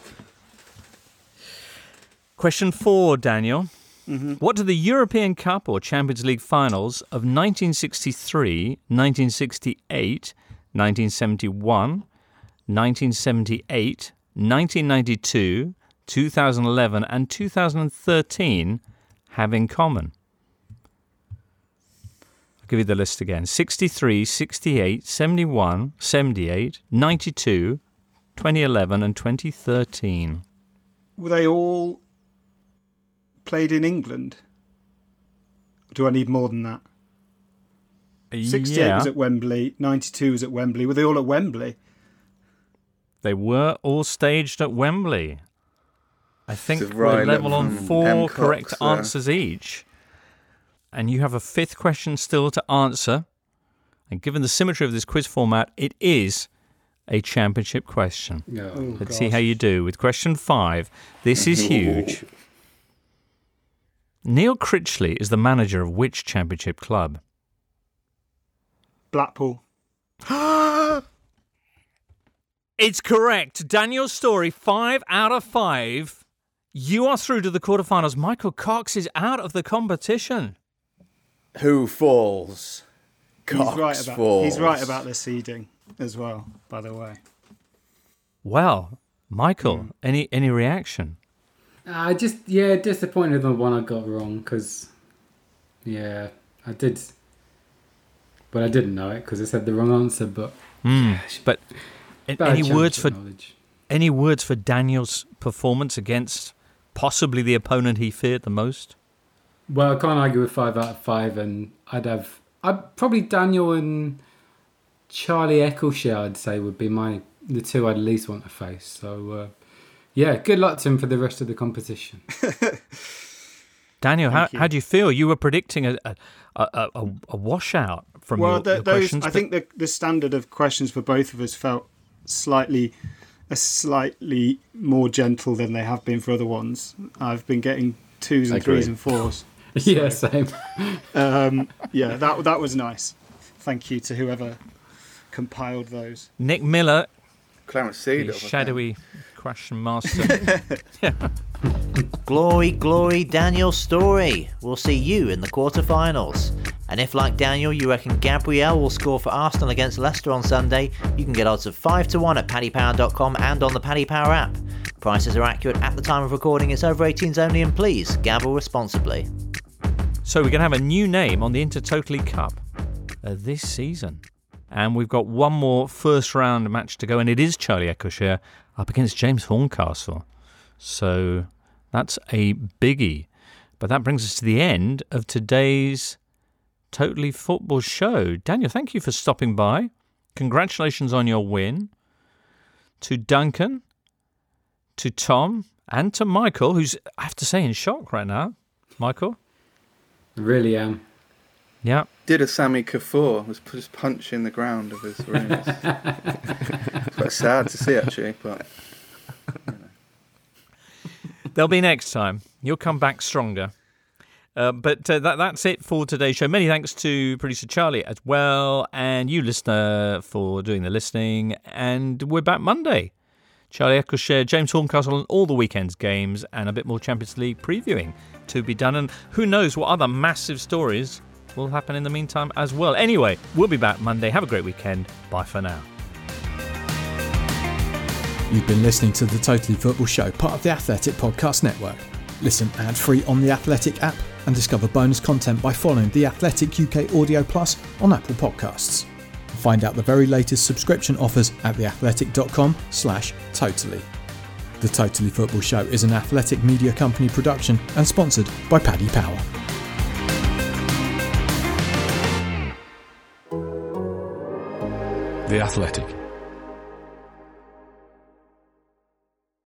Speaker 2: Question 4, Daniel. What do the European Cup or Champions League finals of 1963, 1968, 1971, 1978, 1992, 2011 and 2013 have in common? I'll give you the list again. 63, 68, 71, 78, 92, 2011 and 2013.
Speaker 13: Were they all played in England? Do I need more than that? 68 was at Wembley, 92 was at Wembley. Were they all at Wembley?
Speaker 2: They were all staged at Wembley. I think
Speaker 5: So
Speaker 2: we're
Speaker 5: right
Speaker 2: level
Speaker 5: up
Speaker 2: on
Speaker 5: from
Speaker 2: 4
Speaker 5: M.
Speaker 2: correct
Speaker 5: Cox,
Speaker 2: answers each. And you have a 5th question still to answer. And given the symmetry of this quiz format, it is a championship question. Let's see how you do with question 5. This is huge. Neil Critchley is the manager of which championship club?
Speaker 13: Blackpool.
Speaker 2: It's correct. Daniel Storey, 5 out of 5. You are through to the quarterfinals. Michael Cox is out of the competition.
Speaker 3: Who falls? Cox falls.
Speaker 13: He's right about the seeding as well, by the way.
Speaker 2: Well, Michael, any reaction?
Speaker 4: I disappointed on the one I got wrong because, I did. But I didn't know it because I said the wrong answer. But
Speaker 2: but any words for Daniel's performance against possibly the opponent he feared the most?
Speaker 4: Well, I can't argue with 5 out of 5, and I'd probably Daniel and Charlie Eccleshare, I'd say, would be the two I'd least want to face. So, good luck to him for the rest of the competition.
Speaker 2: Daniel, how do you feel? You were predicting a washout from your questions.
Speaker 13: I think the standard of questions for both of us felt slightly more gentle than they have been for other ones. I've been getting 2s and 3s and 4s.
Speaker 4: Yeah, same.
Speaker 13: That was nice. Thank you to whoever compiled those.
Speaker 2: Nick Miller,
Speaker 5: Clarence Seedorf,
Speaker 2: shadowy question master.
Speaker 12: Glory, glory, Daniel Storey. We'll see you in the quarterfinals. And if, like Daniel, you reckon Gabriel will score for Arsenal against Leicester on Sunday, you can get odds of 5-1 at paddypower.com and on the Paddy Power app. Prices are accurate at the time of recording. It's over 18s only, and please gamble responsibly.
Speaker 2: So we're going to have a new name on the Intertotally Cup this season. And we've got one more first round match to go, and it is Charlie Eccleshare up against James Horncastle. So that's a biggie. But that brings us to the end of today's Totally Football show. Daniel, thank you for stopping by. Congratulations on your win. To Duncan, to Tom, and to Michael, who's, I have to say, in shock right now. Michael?
Speaker 4: I really am.
Speaker 2: Yeah.
Speaker 5: Did a Sammy Kafour, was just punching the ground of his room. It's quite sad to see, actually, but...
Speaker 2: There'll be next time. You'll come back stronger. But that's it for today's show. Many thanks to producer Charlie as well, and you, listener, for doing the listening. And we're back Monday. Charlie Eccleshare, James Horncastle, and all the weekend's games, and a bit more Champions League previewing to be done. And who knows what other massive stories will happen in the meantime as well. Anyway, we'll be back Monday. Have a great weekend. Bye for now.
Speaker 10: You've been listening to The Totally Football Show, part of the Athletic Podcast Network. Listen ad-free on the Athletic app and discover bonus content by following The Athletic UK Audio Plus on Apple Podcasts. Find out the very latest subscription offers at theathletic.com/totally. The Totally Football Show is an Athletic Media Company production and sponsored by Paddy Power.
Speaker 14: The Athletic.